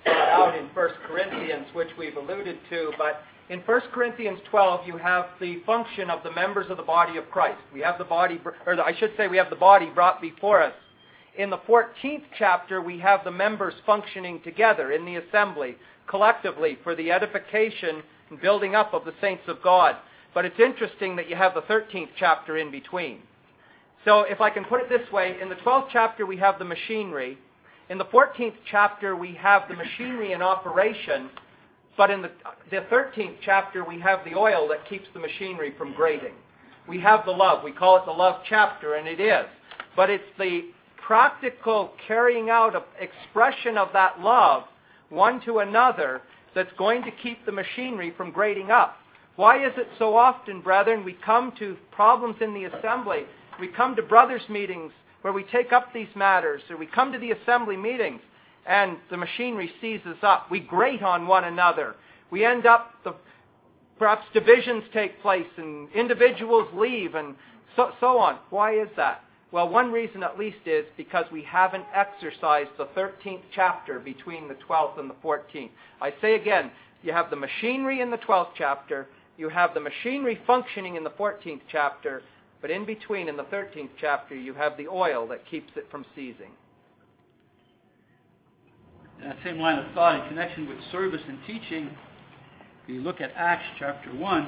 out in First Corinthians, which we've alluded to, but in First Corinthians twelve, you have the function of the members of the body of Christ. We have the body, or I should say we have the body brought before us. In the fourteenth chapter, we have the members functioning together in the assembly, collectively, for the edification and building up of the saints of God. But it's interesting that you have the thirteenth chapter in between. So if I can put it this way, in the twelfth chapter we have the machinery. In the fourteenth chapter we have the machinery in operation. But in the, the thirteenth chapter we have the oil that keeps the machinery from grating. We have the love. We call it the love chapter, and it is. But it's the practical carrying out of expression of that love one to another that's going to keep the machinery from grating up. Why is it so often, brethren, we come to problems in the assembly, we come to brothers' meetings where we take up these matters, or we come to the assembly meetings and the machinery seizes up. We grate on one another. We end up, the, perhaps divisions take place and individuals leave and so, so on. Why is that? Well, one reason at least is because we haven't exercised the thirteenth chapter between the twelfth and the fourteenth. I say again, you have the machinery in the twelfth chapter, you have the machinery functioning in the fourteenth chapter, but in between, in the thirteenth chapter, you have the oil that keeps it from seizing. In that same line of thought, in connection with service and teaching, if you look at Acts chapter one,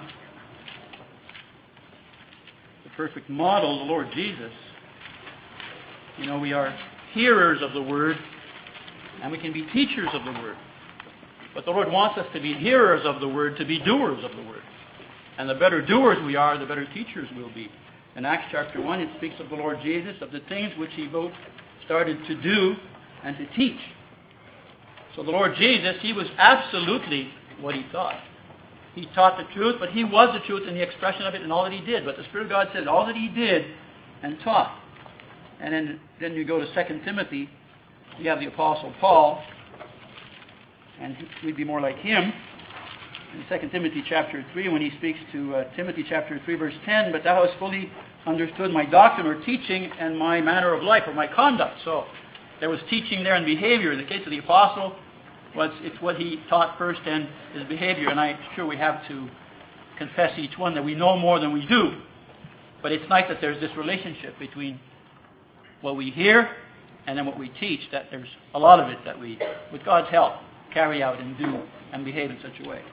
the perfect model, the Lord Jesus, you know, we are hearers of the Word, and we can be teachers of the Word. But the Lord wants us to be hearers of the Word, to be doers of the Word. And the better doers we are, the better teachers we'll be. In Acts chapter one, it speaks of the Lord Jesus, of the things which He both started to do and to teach. So the Lord Jesus, He was absolutely what He taught. He taught the truth, but He was the truth in the expression of it and all that He did. But the Spirit of God said all that He did and taught. And then, then you go to Second Timothy, you have the Apostle Paul, and we'd be more like him. In Second Timothy chapter three, when he speaks to uh, Timothy chapter three, verse ten, but thou hast fully understood my doctrine or teaching and my manner of life or my conduct. So there was teaching there and behavior. In the case of the Apostle, well, it's, it's what he taught first and his behavior. And I'm sure we have to confess each one that we know more than we do. But it's nice that there's this relationship between what we hear and then what we teach, that there's a lot of it that we, with God's help, carry out and do and behave in such a way.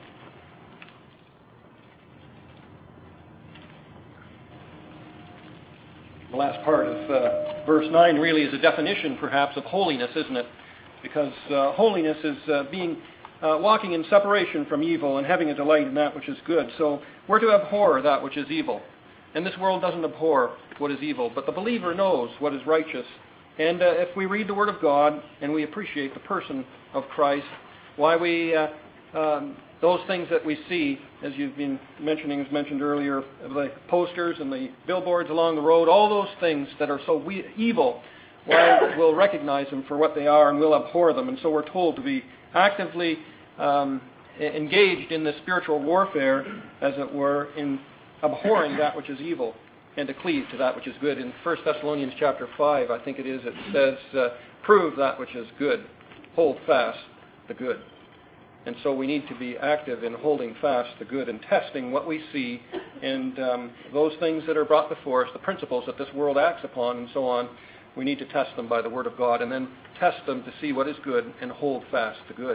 The last part of uh, verse nine really is a definition, perhaps, of holiness, isn't it? Because uh, holiness is uh, being uh, walking in separation from evil and having a delight in that which is good. So we're to abhor that which is evil. And this world doesn't abhor what is evil, but the believer knows what is righteous. And uh, if we read the Word of God and we appreciate the person of Christ, why we uh, um, those things that we see, as you've been mentioning, as mentioned earlier, the posters and the billboards along the road, all those things that are so we- evil, why we'll recognize them for what they are and we'll abhor them. And so we're told to be actively um, engaged in the spiritual warfare, as it were, in abhorring that which is evil and to cleave to that which is good. In First Thessalonians chapter five, I think it is, it says, uh, prove that which is good, hold fast the good. And so we need to be active in holding fast the good and testing what we see and um, those things that are brought before us, the principles that this world acts upon and so on. We need to test them by the Word of God and then test them to see what is good and hold fast the good.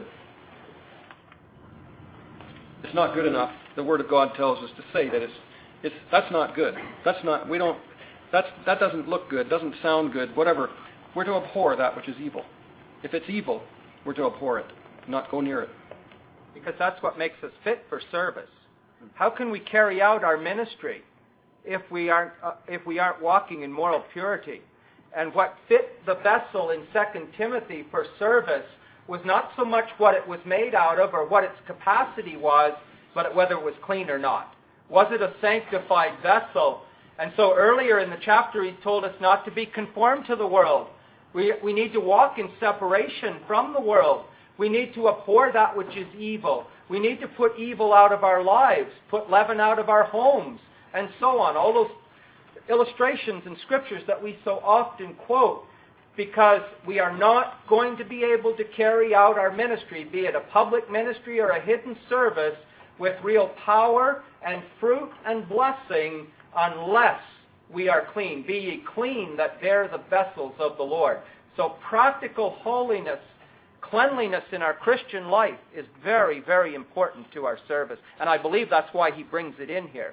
It's not good enough. The Word of God tells us to say that it's It's, that's not good. That's not, we don't, that's, that doesn't look good, doesn't sound good, whatever. We're to abhor that which is evil. If it's evil, we're to abhor it, not go near it. Because that's what makes us fit for service. How can we carry out our ministry if we aren't, uh, if we aren't walking in moral purity? And what fit the vessel in Second Timothy for service was not so much what it was made out of or what its capacity was, but whether it was clean or not. Was it a sanctified vessel? And so earlier in the chapter, he told us not to be conformed to the world. We, we need to walk in separation from the world. We need to abhor that which is evil. We need to put evil out of our lives, put leaven out of our homes, and so on. All those illustrations and scriptures that we so often quote. because we are not going to be able to carry out our ministry, be it a public ministry or a hidden service, with real power and fruit and blessing unless we are clean. Be ye clean that bear the vessels of the Lord. So practical holiness, cleanliness in our Christian life is very, very important to our service. And I believe that's why he brings it in here.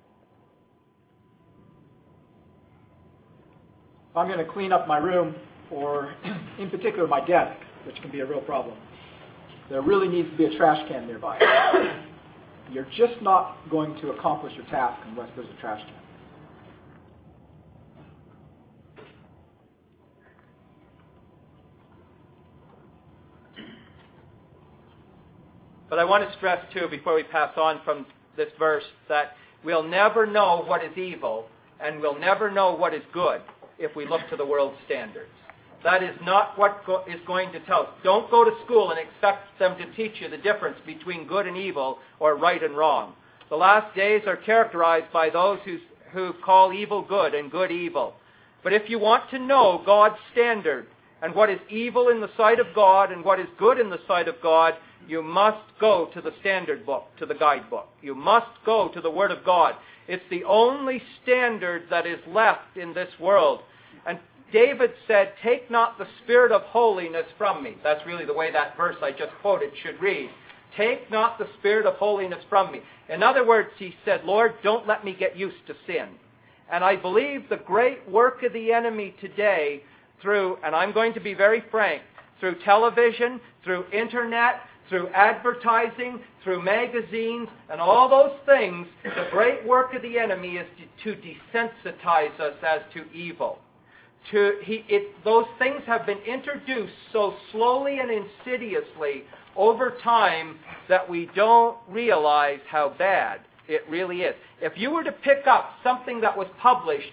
If I'm going to clean up my room, or in particular my desk, which can be a real problem, there really needs to be a trash can nearby. You're just not going to accomplish your task unless there's a trash can. But I want to stress, too, before we pass on from this verse, that we'll never know what is evil and we'll never know what is good if we look to the world's standards. That is not what go- is going to tell us. Don't go to school and expect them to teach you the difference between good and evil or right and wrong. The last days are characterized by those who, who call evil good and good evil. But if you want to know God's standard and what is evil in the sight of God and what is good in the sight of God, you must go to the standard book, to the guidebook. You must go to the Word of God. It's the only standard that is left in this world. And David said, "Take not the spirit of holiness from me." That's really the way that verse I just quoted should read. Take not the spirit of holiness from me. In other words, he said, Lord, don't let me get used to sin. And I believe the great work of the enemy today through, and I'm going to be very frank, through television, through internet, through advertising, through magazines, and all those things, the great work of the enemy is to, to desensitize us as to evil. To, he, it, those things have been introduced so slowly and insidiously over time that we don't realize how bad it really is. If you were to pick up something that was published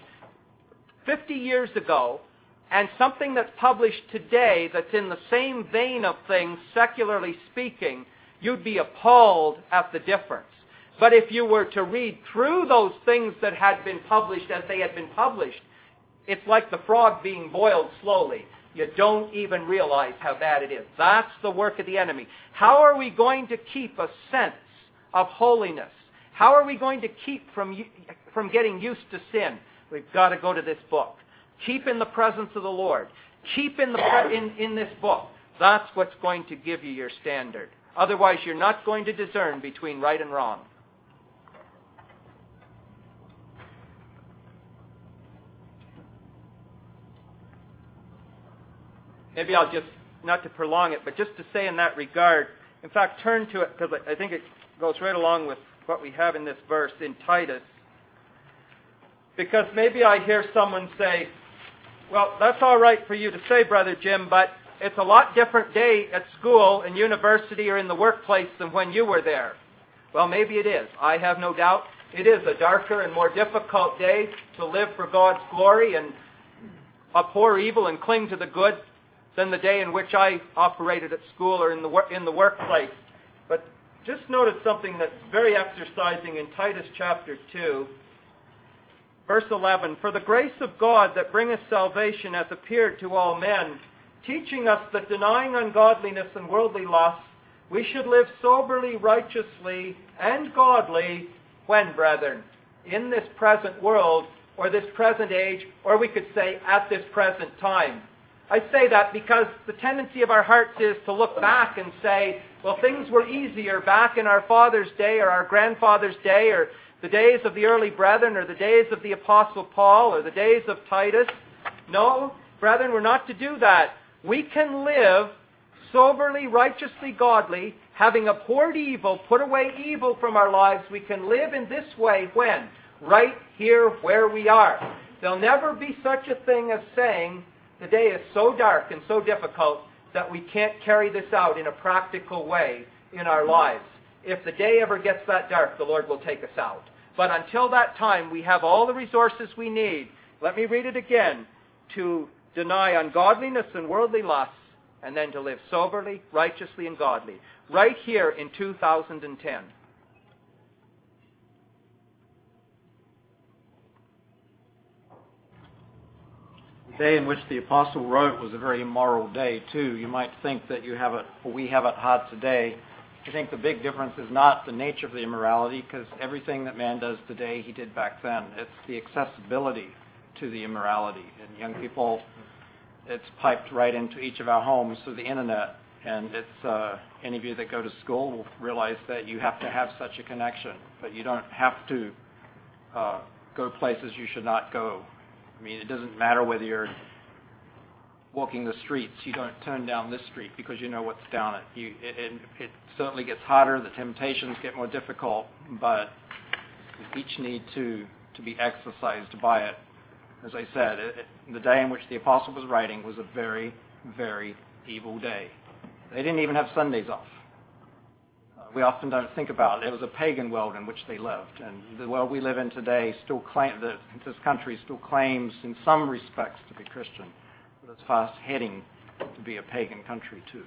fifty years ago and something that's published today that's in the same vein of things, secularly speaking, you'd be appalled at the difference. But if you were to read through those things that had been published as they had been published, it's like the frog being boiled slowly. You don't even realize how bad it is. That's the work of the enemy. How are we going to keep a sense of holiness? How are we going to keep from, from getting used to sin? We've got to go to this book. Keep in the presence of the Lord. Keep in, the pre- in, in this book. That's what's going to give you your standard. Otherwise, you're not going to discern between right and wrong. Maybe I'll just, not to prolong it, but just to say in that regard, in fact, turn to it, because I think it goes right along with what we have in this verse in Titus. Because maybe I hear someone say, well, that's all right for you to say, Brother Jim, but it's a lot different day at school and university or in the workplace than when you were there. Well, maybe it is. I have no doubt it is a darker and more difficult day to live for God's glory and abhor evil and cling to the good than the day in which I operated at school or in the wor- in the workplace. But just notice something that's very exercising in Titus chapter two, verse eleven. For the grace of God that bringeth salvation hath appeared to all men, teaching us that denying ungodliness and worldly lusts, we should live soberly, righteously, and godly, when, brethren? In this present world, or this present age, or we could say at this present time. I say that because the tendency of our hearts is to look back and say, well, things were easier back in our father's day or our grandfather's day or the days of the early brethren or the days of the Apostle Paul or the days of Titus. No, brethren, we're not to do that. We can live soberly, righteously, godly, having abhorred evil, put away evil from our lives. We can live in this way when? Right here where we are. There'll never be such a thing as saying, the day is so dark and so difficult that we can't carry this out in a practical way in our lives. If the day ever gets that dark, the Lord will take us out. But until that time, we have all the resources we need. Let me read it again. To deny ungodliness and worldly lusts, and then to live soberly, righteously, and godly. Right here in two thousand ten. The day in which the apostle wrote was a very immoral day, too. You might think that you have it, or we have it hard today. I think the big difference is not the nature of the immorality, because everything that man does today, he did back then. It's the accessibility to the immorality. And young people, it's piped right into each of our homes through the internet. And it's uh, any of you that go to school will realize that you have to have such a connection, but you don't have to uh, go places you should not go. I mean, it doesn't matter whether you're walking the streets. You don't turn down this street because you know what's down it. You, it, it, it certainly gets harder. The temptations get more difficult, but we each need to, to be exercised by it. As I said, it, it, the day in which the apostle was writing was a very, very evil day. They didn't even have Sundays off. Uh, we often don't think about it. It was a pagan world in which they lived. And the world we live in today still claim, the, this country still claims in some respects to be Christian, but it's fast heading to be a pagan country too.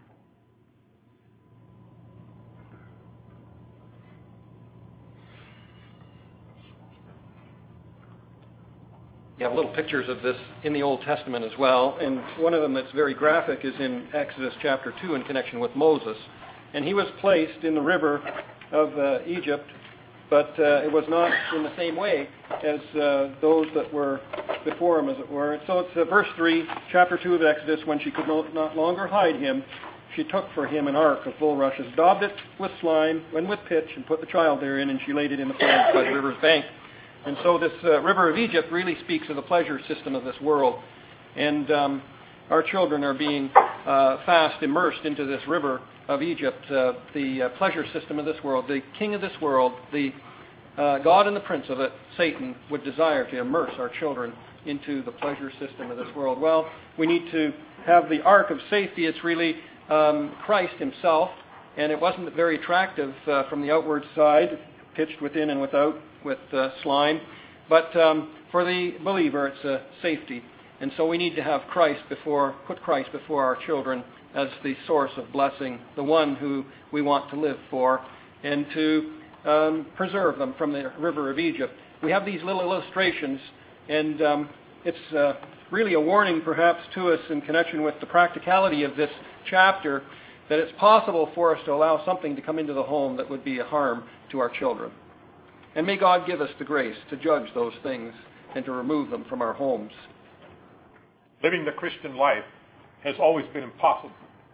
You have little pictures of this in the Old Testament as well, and one of them that's very graphic is in Exodus chapter two in connection with Moses. And he was placed in the river of uh, Egypt, but uh, it was not in the same way as uh, those that were before him, as it were. And so it's uh, verse three, chapter two of Exodus, when she could no, not longer hide him, she took for him an ark of bulrushes, daubed it with slime, and with pitch, and put the child therein, and she laid it in the pond by the river's bank. And so this uh, river of Egypt really speaks of the pleasure system of this world. And um, our children are being uh, fast immersed into this river of Egypt, uh, the uh, pleasure system of this world. The king of this world, the uh, God and the prince of it, Satan, would desire to immerse our children into the pleasure system of this world. Well, we need to have the ark of safety. It's really um, Christ himself, and it wasn't very attractive uh, from the outward side, pitched within and without with uh, slime. But um, for the believer, it's a safety. And so we need to have Christ before, put Christ before our children as the source of blessing, the one who we want to live for, and to um, preserve them from the river of Egypt. We have these little illustrations, and um, it's uh, really a warning perhaps to us in connection with the practicality of this chapter, that it's possible for us to allow something to come into the home that would be a harm to our children. And may God give us the grace to judge those things and to remove them from our homes. Living the Christian life has always been impossible.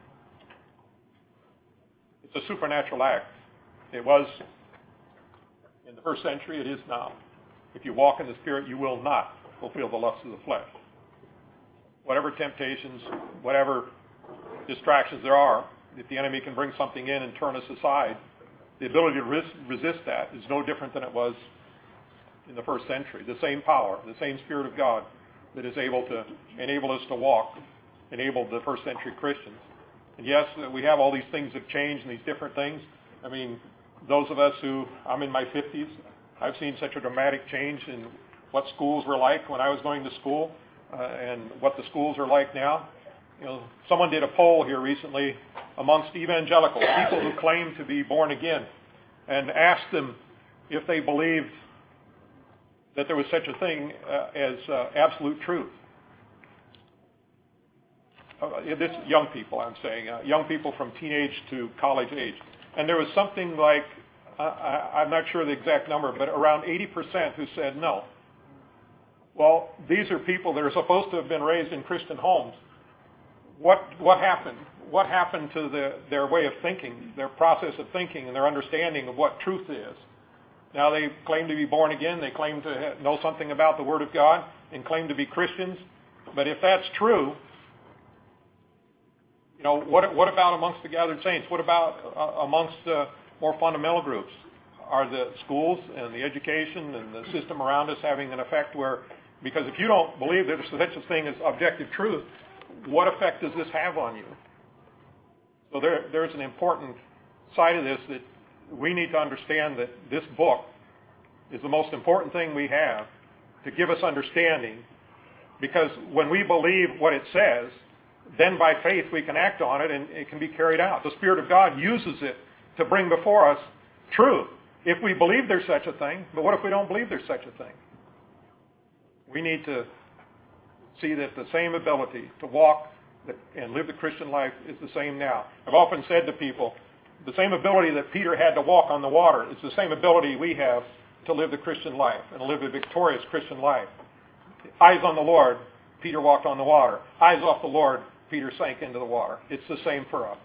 It's a supernatural act. It was in the first century, it is now. If you walk in the Spirit, you will not fulfill the lusts of the flesh. Whatever temptations, whatever distractions there are, if the enemy can bring something in and turn us aside, the ability to res- resist that is no different than it was in the first century. The same power, the same Spirit of God that is able to enable us to walk, enabled the first century Christians. And yes, we have all these things have changed and these different things. I mean, those of us who, I'm in my fifties, I've seen such a dramatic change in what schools were like when I was going to school uh, and what the schools are like now. You know, someone did a poll here recently amongst evangelicals, people who claim to be born again, and asked them if they believed that there was such a thing uh, as uh, absolute truth. Uh, this young people, I'm saying, uh, young people from teenage to college age. And there was something like, uh, I, I'm not sure the exact number, but around eighty percent who said no. Well, these are people that are supposed to have been raised in Christian homes. What what happened? What happened to the, their way of thinking, their process of thinking, and their understanding of what truth is? Now they claim to be born again. They claim to know something about the Word of God and claim to be Christians. But if that's true, you know, what what about amongst the gathered saints? What about uh, amongst uh, more fundamental groups? Are the schools and the education and the system around us having an effect where, because if you don't believe that there's such a thing as objective truth, what effect does this have on you? So there, there's an important side of this that we need to understand, that this book is the most important thing we have to give us understanding, because when we believe what it says, then by faith we can act on it and it can be carried out. The Spirit of God uses it to bring before us truth. If we believe there's such a thing, but what if we don't believe there's such a thing? We need to see that the same ability to walk and live the Christian life is the same now. I've often said to people, the same ability that Peter had to walk on the water is the same ability we have to live the Christian life and live a victorious Christian life. Eyes on the Lord, Peter walked on the water. Eyes off the Lord, Peter sank into the water. It's the same for us.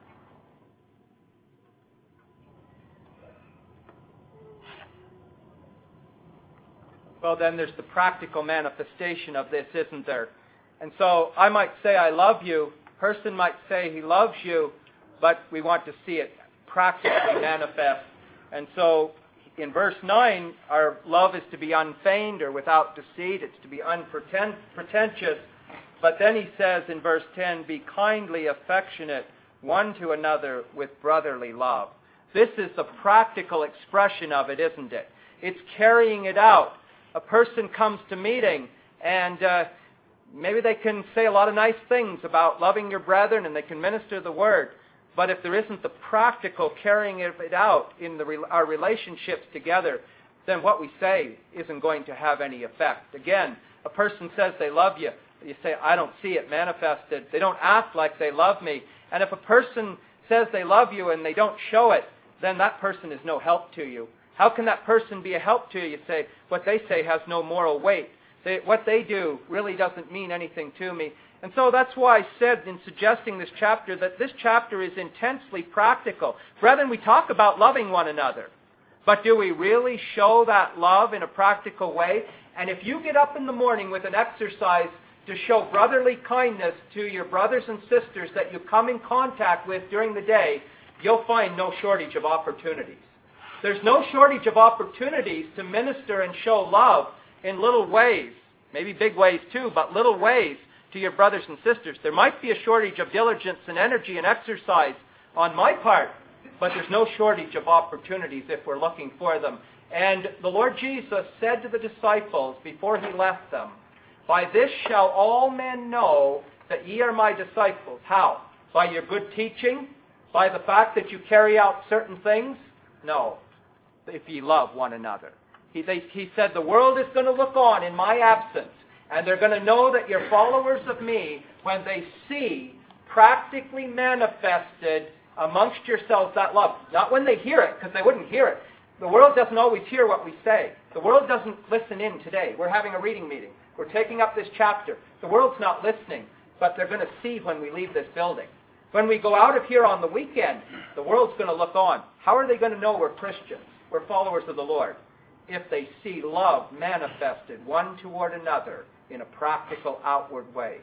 Well, then there's the practical manifestation of this, isn't there? And so I might say I love you. Person might say he loves you, but we want to see it practically manifest. And so in verse nine, our love is to be unfeigned or without deceit. It's to be unpretentious. But then he says in verse ten, be kindly affectionate one to another with brotherly love. This is the practical expression of it, isn't it? It's carrying it out. A person comes to meeting and uh, maybe they can say a lot of nice things about loving your brethren and they can minister the word. But if there isn't the practical carrying it out in the, our relationships together, then what we say isn't going to have any effect. Again, a person says they love you. You say, I don't see it manifested. They don't act like they love me. And if a person says they love you and they don't show it, then that person is no help to you. How can that person be a help to you? You say, what they say has no moral weight. They, what they do really doesn't mean anything to me. And so that's why I said in suggesting this chapter that this chapter is intensely practical. Brethren, we talk about loving one another. But do we really show that love in a practical way? And if you get up in the morning with an exercise to show brotherly kindness to your brothers and sisters that you come in contact with during the day, you'll find no shortage of opportunities. There's no shortage of opportunities to minister and show love in little ways, maybe big ways too, but little ways to your brothers and sisters. There might be a shortage of diligence and energy and exercise on my part, but there's no shortage of opportunities if we're looking for them. And the Lord Jesus said to the disciples before he left them, by this shall all men know that ye are my disciples. How? By your good teaching? By the fact that you carry out certain things? No. If ye love one another. He, they, he said, the world is going to look on in my absence, and they're going to know that you're followers of me when they see practically manifested amongst yourselves that love. Not when they hear it, because they wouldn't hear it. The world doesn't always hear what we say. The world doesn't listen in today. We're having a reading meeting. We're taking up this chapter. The world's not listening, but they're going to see when we leave this building. When we go out of here on the weekend, the world's going to look on. How are they going to know we're Christians? We're followers of the Lord. If they see love manifested one toward another in a practical outward way.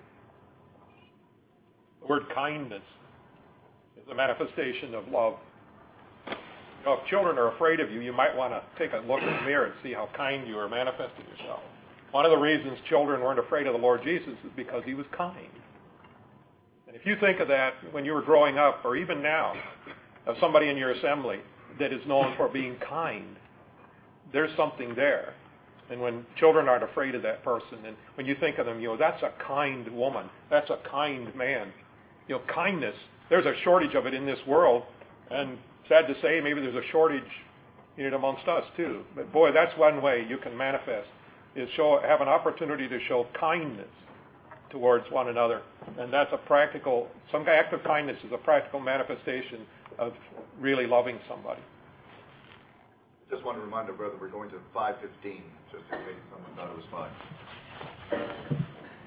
The word kindness is a manifestation of love. You know, if children are afraid of you, you might want to take a look in the mirror and see how kind you are manifesting yourself. One of the reasons children weren't afraid of the Lord Jesus is because he was kind. And if you think of that when you were growing up, or even now, of somebody in your assembly that is known for being kind, there's something there. And when children aren't afraid of that person, and when you think of them, you know, that's a kind woman, that's a kind man. You know, kindness, there's a shortage of it in this world, and sad to say, maybe there's a shortage in it amongst us too. But boy, that's one way you can manifest, is show, have an opportunity to show kindness towards one another. And that's a practical, some act of kindness is a practical manifestation of really loving somebody. Just want to remind our brother we're going to five fifteen, just in case someone thought it was five.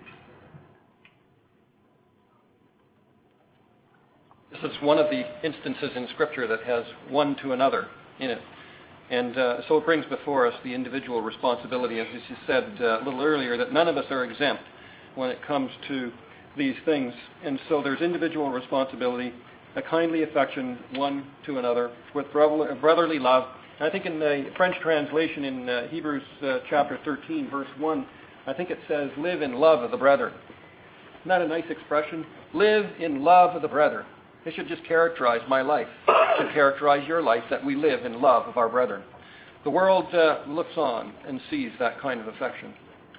This is one of the instances in Scripture that has one to another in it. And uh, so it brings before us the individual responsibility, as you said uh, a little earlier, that none of us are exempt when it comes to these things. And so there's individual responsibility, a kindly affection one to another, with brotherly love. And I think in the French translation in uh, Hebrews uh, chapter thirteen, verse one, I think it says, live in love of the brethren. Isn't that a nice expression? Live in love of the brethren. It should just characterize my life. It should characterize your life, that we live in love of our brethren. The world uh, looks on and sees that kind of affection.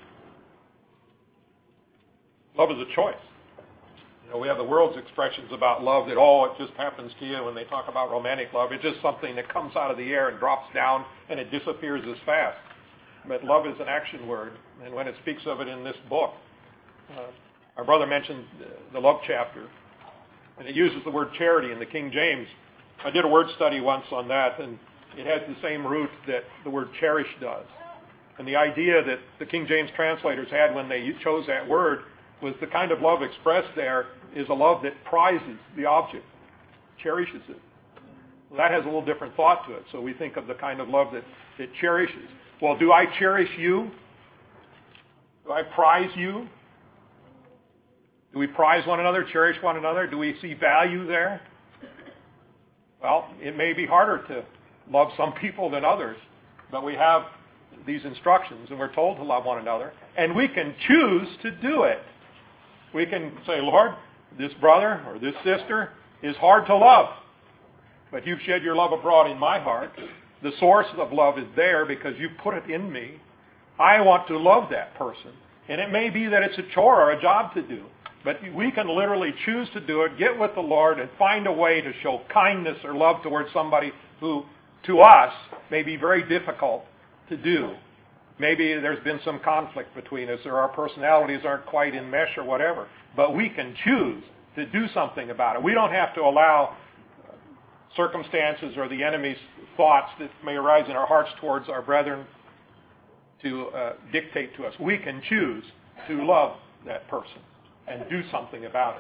Love is a choice. You know, we have the world's expressions about love that, oh, it just happens to you when they talk about romantic love. It's just something that comes out of the air and drops down and it disappears as fast. But love is an action word, and when it speaks of it in this book, Uh, our brother mentioned the love chapter, and it uses the word charity in the King James. I did a word study once on that, and it has the same root that the word cherish does. And the idea that the King James translators had when they chose that word was the kind of love expressed there is a love that prizes the object, cherishes it. Well, that has a little different thought to it. So we think of the kind of love that, that cherishes. Well, do I cherish you? Do I prize you? Do we prize one another, cherish one another? Do we see value there? Well, it may be harder to love some people than others, but we have these instructions, and we're told to love one another, and we can choose to do it. We can say, Lord, this brother or this sister is hard to love, but you've shed your love abroad in my heart. The source of love is there because you put it in me. I want to love that person, and it may be that it's a chore or a job to do, but we can literally choose to do it, get with the Lord, and find a way to show kindness or love towards somebody who, to us, may be very difficult to do. Maybe there's been some conflict between us, or our personalities aren't quite in mesh or whatever. But we can choose to do something about it. We don't have to allow circumstances or the enemy's thoughts that may arise in our hearts towards our brethren to uh, dictate to us. We can choose to love that person and do something about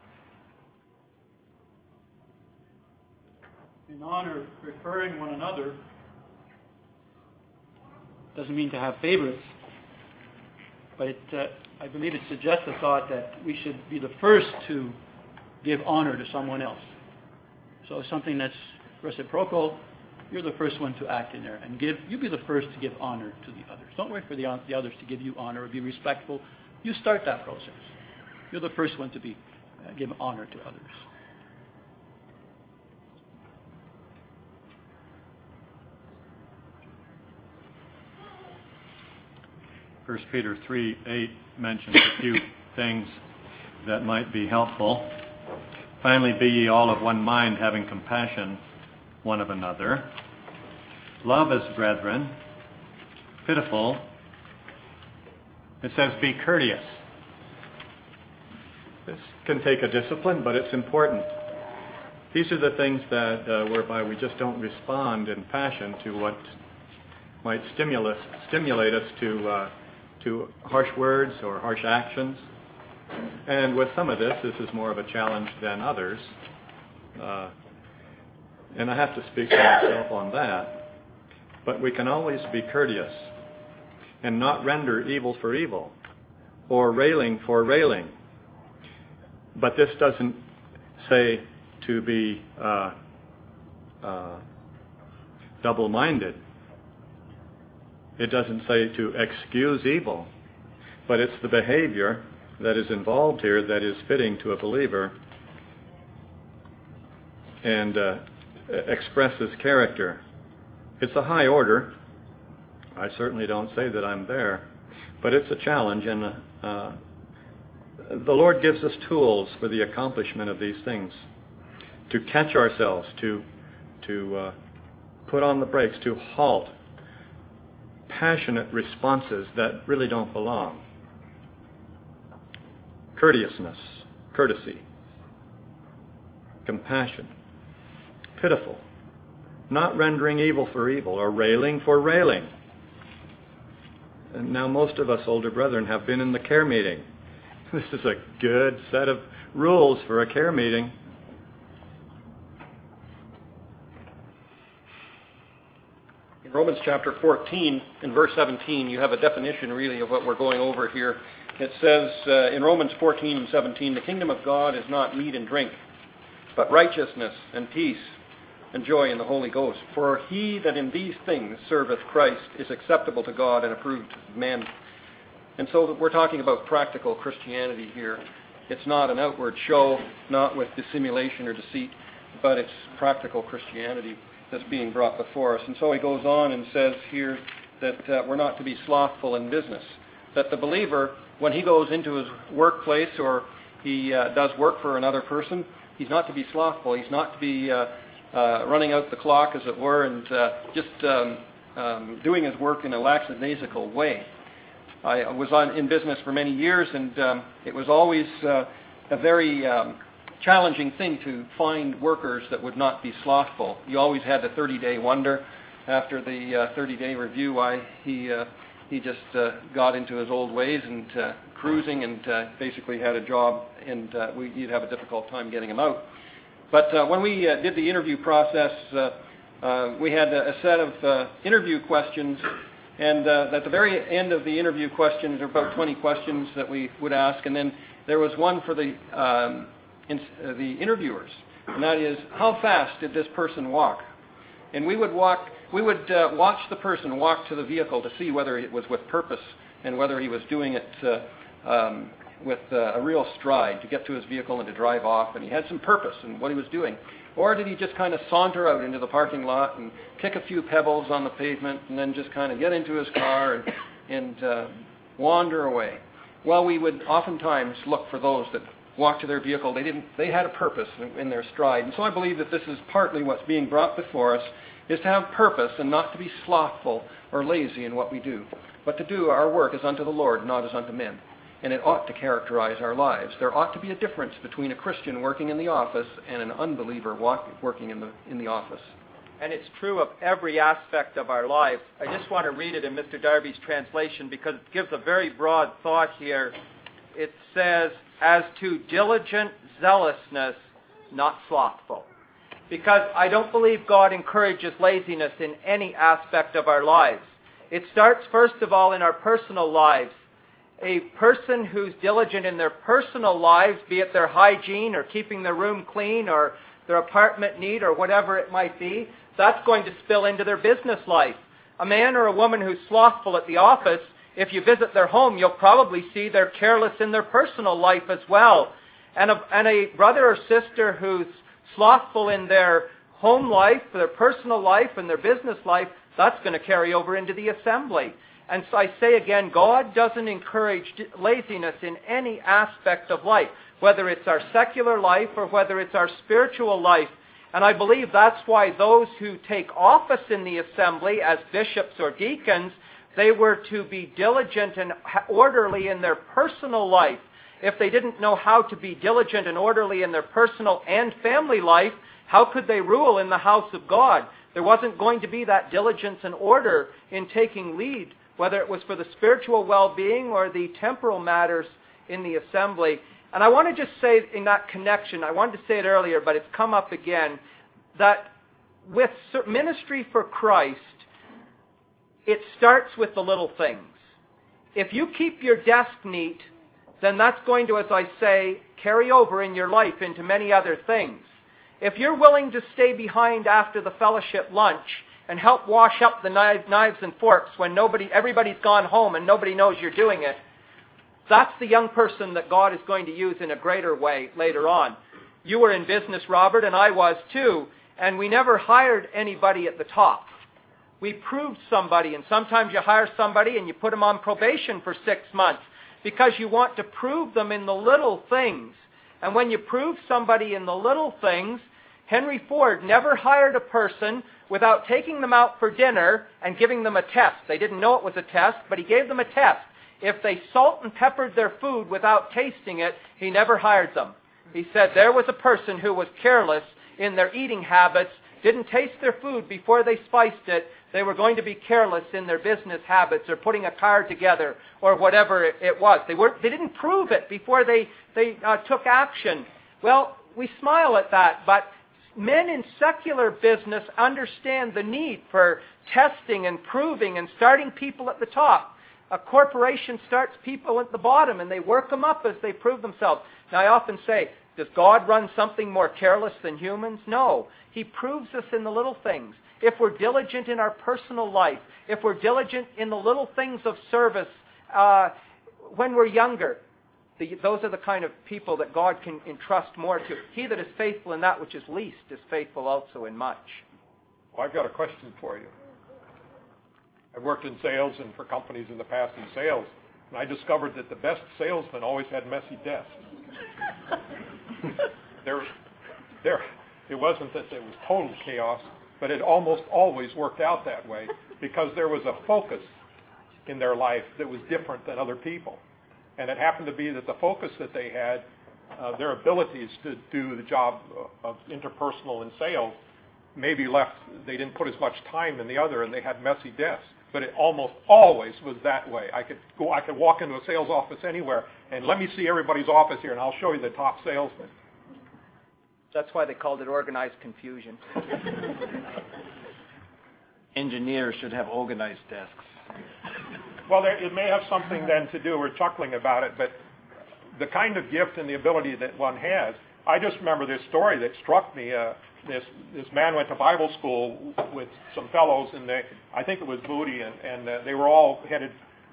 it. In honor, preferring one another doesn't mean to have favorites, but it, uh, I believe it suggests the thought that we should be the first to give honor to someone else. So something that's reciprocal, you're the first one to act in there, and give. You be the first to give honor to the others. Don't wait for the, the others to give you honor or be respectful. You start that process. You're the first one to be uh, give honor to others. First Peter three eight mentions a few things that might be helpful. Finally, be ye all of one mind, having compassion one of another. Love as brethren. Pitiful. It says, be courteous. This can take a discipline, but it's important. These are the things that uh, whereby we just don't respond in passion to what might stimulus, stimulate us to uh, to harsh words or harsh actions. And with some of this, this is more of a challenge than others. Uh, and I have to speak for myself on that. But we can always be courteous and not render evil for evil or railing for railing. But this doesn't say to be uh, uh, double-minded. It doesn't say to excuse evil, but it's the behavior that is involved here that is fitting to a believer and uh, expresses character. It's a high order. I certainly don't say that I'm there, but it's a challenge, and uh, the Lord gives us tools for the accomplishment of these things, to catch ourselves, to, to uh, put on the brakes, to halt passionate responses that really don't belong. Courteousness, courtesy, compassion, pitiful, not rendering evil for evil or railing for railing. And now most of us older brethren have been in the care meeting. This is a good set of rules for a care meeting. In Romans chapter fourteen, in verse seventeen, you have a definition really of what we're going over here. It says uh, in Romans fourteen and seventeen, the kingdom of God is not meat and drink, but righteousness and peace and joy in the Holy Ghost. For he that in these things serveth Christ is acceptable to God and approved of men. And so we're talking about practical Christianity here. It's not an outward show, not with dissimulation or deceit, but it's practical Christianity that's being brought before us. And so he goes on and says here that uh, we're not to be slothful in business. That the believer, when he goes into his workplace or he uh, does work for another person, he's not to be slothful. He's not to be uh, uh, running out the clock, as it were, and uh, just um, um, doing his work in a lackadaisical way. I was on, in business for many years, and um, it was always uh, a very um, challenging thing to find workers that would not be slothful. You always had the thirty-day wonder. After the uh, thirty-day review, why he uh, he just uh, got into his old ways and uh, cruising, and uh, basically had a job, and uh, we, you'd have a difficult time getting him out. But uh, when we uh, did the interview process, uh, uh, we had a, a set of uh, interview questions, and uh, at the very end of the interview questions, there were about twenty questions that we would ask, and then there was one for the um, in, uh, the interviewers, and that is, how fast did this person walk? And we would walk, we would uh, watch the person walk to the vehicle to see whether it was with purpose and whether he was doing it uh, um, with uh, a real stride to get to his vehicle and to drive off, and he had some purpose in what he was doing. Or did he just kind of saunter out into the parking lot and kick a few pebbles on the pavement and then just kind of get into his car and, and uh, wander away? Well, we would oftentimes look for those that walked to their vehicle. They didn't. They had a purpose in, in their stride. And so I believe that this is partly what's being brought before us, is to have purpose and not to be slothful or lazy in what we do, but to do our work as unto the Lord, not as unto men. And it ought to characterize our lives. There ought to be a difference between a Christian working in the office and an unbeliever walk, working in the in the office. And it's true of every aspect of our lives. I just want to read it in Mister Darby's translation because it gives a very broad thought here. It says, as to diligent zealousness, not slothful. Because I don't believe God encourages laziness in any aspect of our lives. It starts, first of all, in our personal lives. A person who's diligent in their personal lives, be it their hygiene or keeping their room clean or their apartment neat or whatever it might be, that's going to spill into their business life. A man or a woman who's slothful at the office, if you visit their home, you'll probably see they're careless in their personal life as well. And a, and a brother or sister who's slothful in their home life, their personal life, and their business life, that's going to carry over into the assembly. And so I say again, God doesn't encourage laziness in any aspect of life, whether it's our secular life or whether it's our spiritual life. And I believe that's why those who take office in the assembly as bishops or deacons, they were to be diligent and orderly in their personal life. If they didn't know how to be diligent and orderly in their personal and family life, how could they rule in the house of God? There wasn't going to be that diligence and order in taking lead, whether it was for the spiritual well-being or the temporal matters in the assembly. And I want to just say in that connection, I wanted to say it earlier, but it's come up again, that with ministry for Christ, it starts with the little things. If you keep your desk neat, then that's going to, as I say, carry over in your life into many other things. If you're willing to stay behind after the fellowship lunch and help wash up the knives and forks when nobody, everybody's gone home and nobody knows you're doing it, that's the young person that God is going to use in a greater way later on. You were in business, Robert, and I was too, and we never hired anybody at the top. We proved somebody, and sometimes you hire somebody and you put them on probation for six months because you want to prove them in the little things. And when you prove somebody in the little things, Henry Ford never hired a person without taking them out for dinner and giving them a test. They didn't know it was a test, but he gave them a test. If they salt and peppered their food without tasting it, he never hired them. He said there was a person who was careless in their eating habits, didn't taste their food before they spiced it. They were going to be careless in their business habits or putting a car together or whatever it was. They were they didn't prove it before they, they uh, took action. Well, we smile at that, but men in secular business understand the need for testing and proving and starting people at the top. A corporation starts people at the bottom and they work them up as they prove themselves. Now, I often say, does God run something more careless than humans? No. He proves us in the little things. If we're diligent in our personal life, if we're diligent in the little things of service uh, when we're younger, the, those are the kind of people that God can entrust more to. He that is faithful in that which is least is faithful also in much. Well, I've got a question for you. I've worked in sales and for companies in the past in sales, and I discovered that the best salesmen always had messy desks. there, there, it wasn't that there was total chaos, but it almost always worked out that way because there was a focus in their life that was different than other people. And it happened to be that the focus that they had, uh, their abilities to do the job of interpersonal and sales, maybe left, they didn't put as much time in the other, and they had messy desks. But it almost always was that way. I could go, I could walk into a sales office anywhere, and let me see everybody's office here, and I'll show you the top salesman. That's why they called it organized confusion. Engineers should have organized desks. Well, there, it may have something then to do, we're chuckling about it, but the kind of gift and the ability that one has. I just remember this story that struck me. Uh, this this man went to Bible school with some fellows, and they, I think it was Moody, and, and uh, they were all headed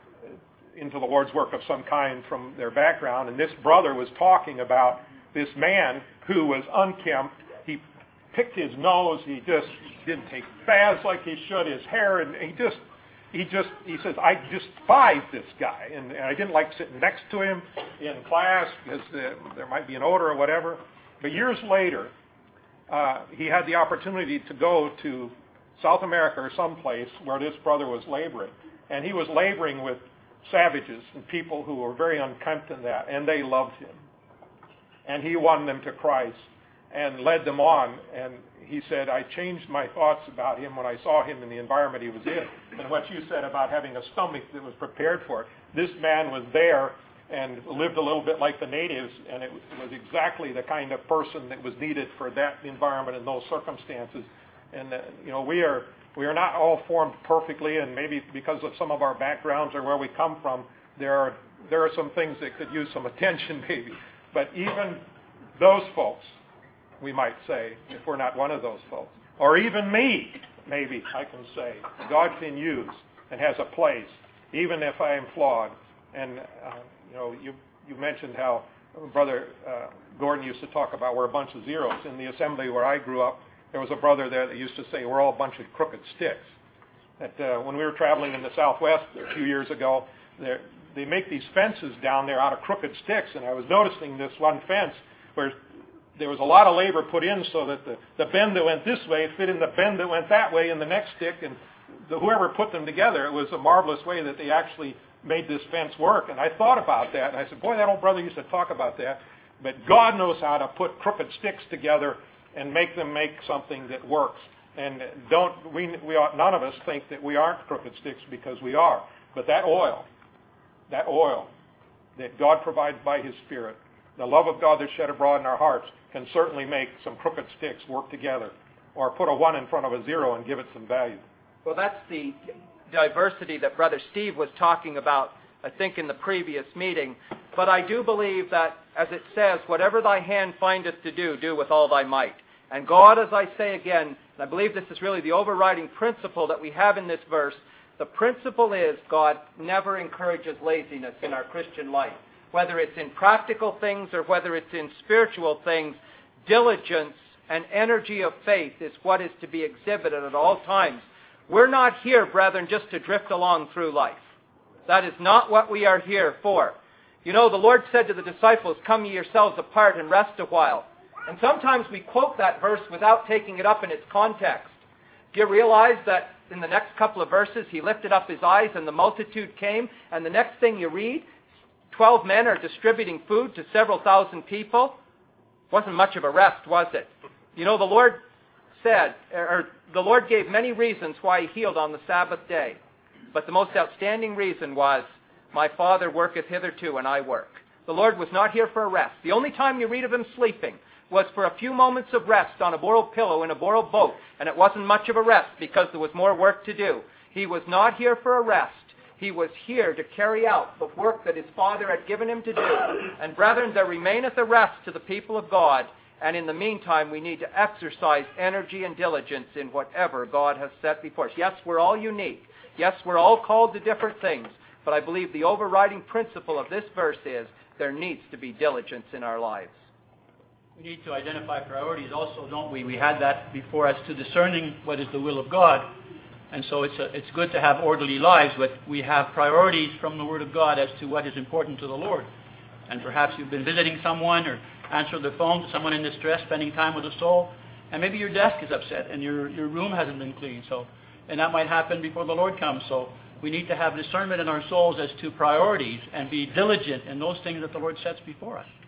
into the Lord's work of some kind from their background, and this brother was talking about this man who was unkempt. He picked his nose. He just didn't take baths like he should. His hair, and he just, he just, he says, I despised this guy, and, and I didn't like sitting next to him in class because uh, there might be an odor or whatever. But years later, uh, he had the opportunity to go to South America or someplace where this brother was laboring, and he was laboring with savages and people who were very unkempt in that, and they loved him. And he won them to Christ and led them on. And he said, I changed my thoughts about him when I saw him in the environment he was in. And what you said about having a stomach that was prepared for it, this man was there and lived a little bit like the natives, and it was exactly the kind of person that was needed for that environment and those circumstances. And, uh, you know, we are we are not all formed perfectly, and maybe because of some of our backgrounds or where we come from, there are there are some things that could use some attention maybe. But even those folks, we might say, if we're not one of those folks, or even me, maybe I can say, God can use and has a place, even if I am flawed. And, uh, you know, you, you mentioned how Brother uh, Gordon used to talk about we're a bunch of zeros. In the assembly where I grew up, there was a brother there that used to say we're all a bunch of crooked sticks. That uh, when we were traveling in the Southwest a few years ago, there, they make these fences down there out of crooked sticks, and I was noticing this one fence where there was a lot of labor put in so that the, the bend that went this way fit in the bend that went that way in the next stick, and the, whoever put them together, it was a marvelous way that they actually made this fence work. And I thought about that, and I said, boy, that old brother used to talk about that. But God knows how to put crooked sticks together and make them make something that works. And don't we, we ought, none of us think that we aren't crooked sticks, because we are. But that oil, that oil that God provides by His Spirit, the love of God that's shed abroad in our hearts, can certainly make some crooked sticks work together, or put a one in front of a zero and give it some value. Well, that's the diversity that Brother Steve was talking about, I think, in the previous meeting. But I do believe that, as it says, whatever thy hand findeth to do, do with all thy might. And God, as I say again, and I believe this is really the overriding principle that we have in this verse, the principle is God never encourages laziness in our Christian life. Whether it's in practical things or whether it's in spiritual things, diligence and energy of faith is what is to be exhibited at all times. We're not here, brethren, just to drift along through life. That is not what we are here for. You know, the Lord said to the disciples, come ye yourselves apart and rest a while. And sometimes we quote that verse without taking it up in its context. Do you realize that in the next couple of verses, He lifted up His eyes and the multitude came, and the next thing you read, twelve men are distributing food to several thousand people? Wasn't much of a rest, was it? You know, the Lord said, or the Lord gave many reasons why He healed on the Sabbath day. But the most outstanding reason was, my Father worketh hitherto, and I work. The Lord was not here for a rest. The only time you read of Him sleeping was for a few moments of rest on a borrowed pillow in a borrowed boat, and it wasn't much of a rest because there was more work to do. He was not here for a rest. He was here to carry out the work that His Father had given Him to do. And brethren, there remaineth a rest to the people of God, and in the meantime we need to exercise energy and diligence in whatever God has set before us. Yes, we're all unique. Yes, we're all called to different things, but I believe the overriding principle of this verse is there needs to be diligence in our lives. We need to identify priorities also, don't we? We had that before as to discerning what is the will of God. And so it's a, it's good to have orderly lives, but we have priorities from the Word of God as to what is important to the Lord. And perhaps you've been visiting someone or answered the phone to someone in distress, spending time with a soul, and maybe your desk is upset and your, your room hasn't been cleaned. So, and that might happen before the Lord comes. So we need to have discernment in our souls as to priorities and be diligent in those things that the Lord sets before us.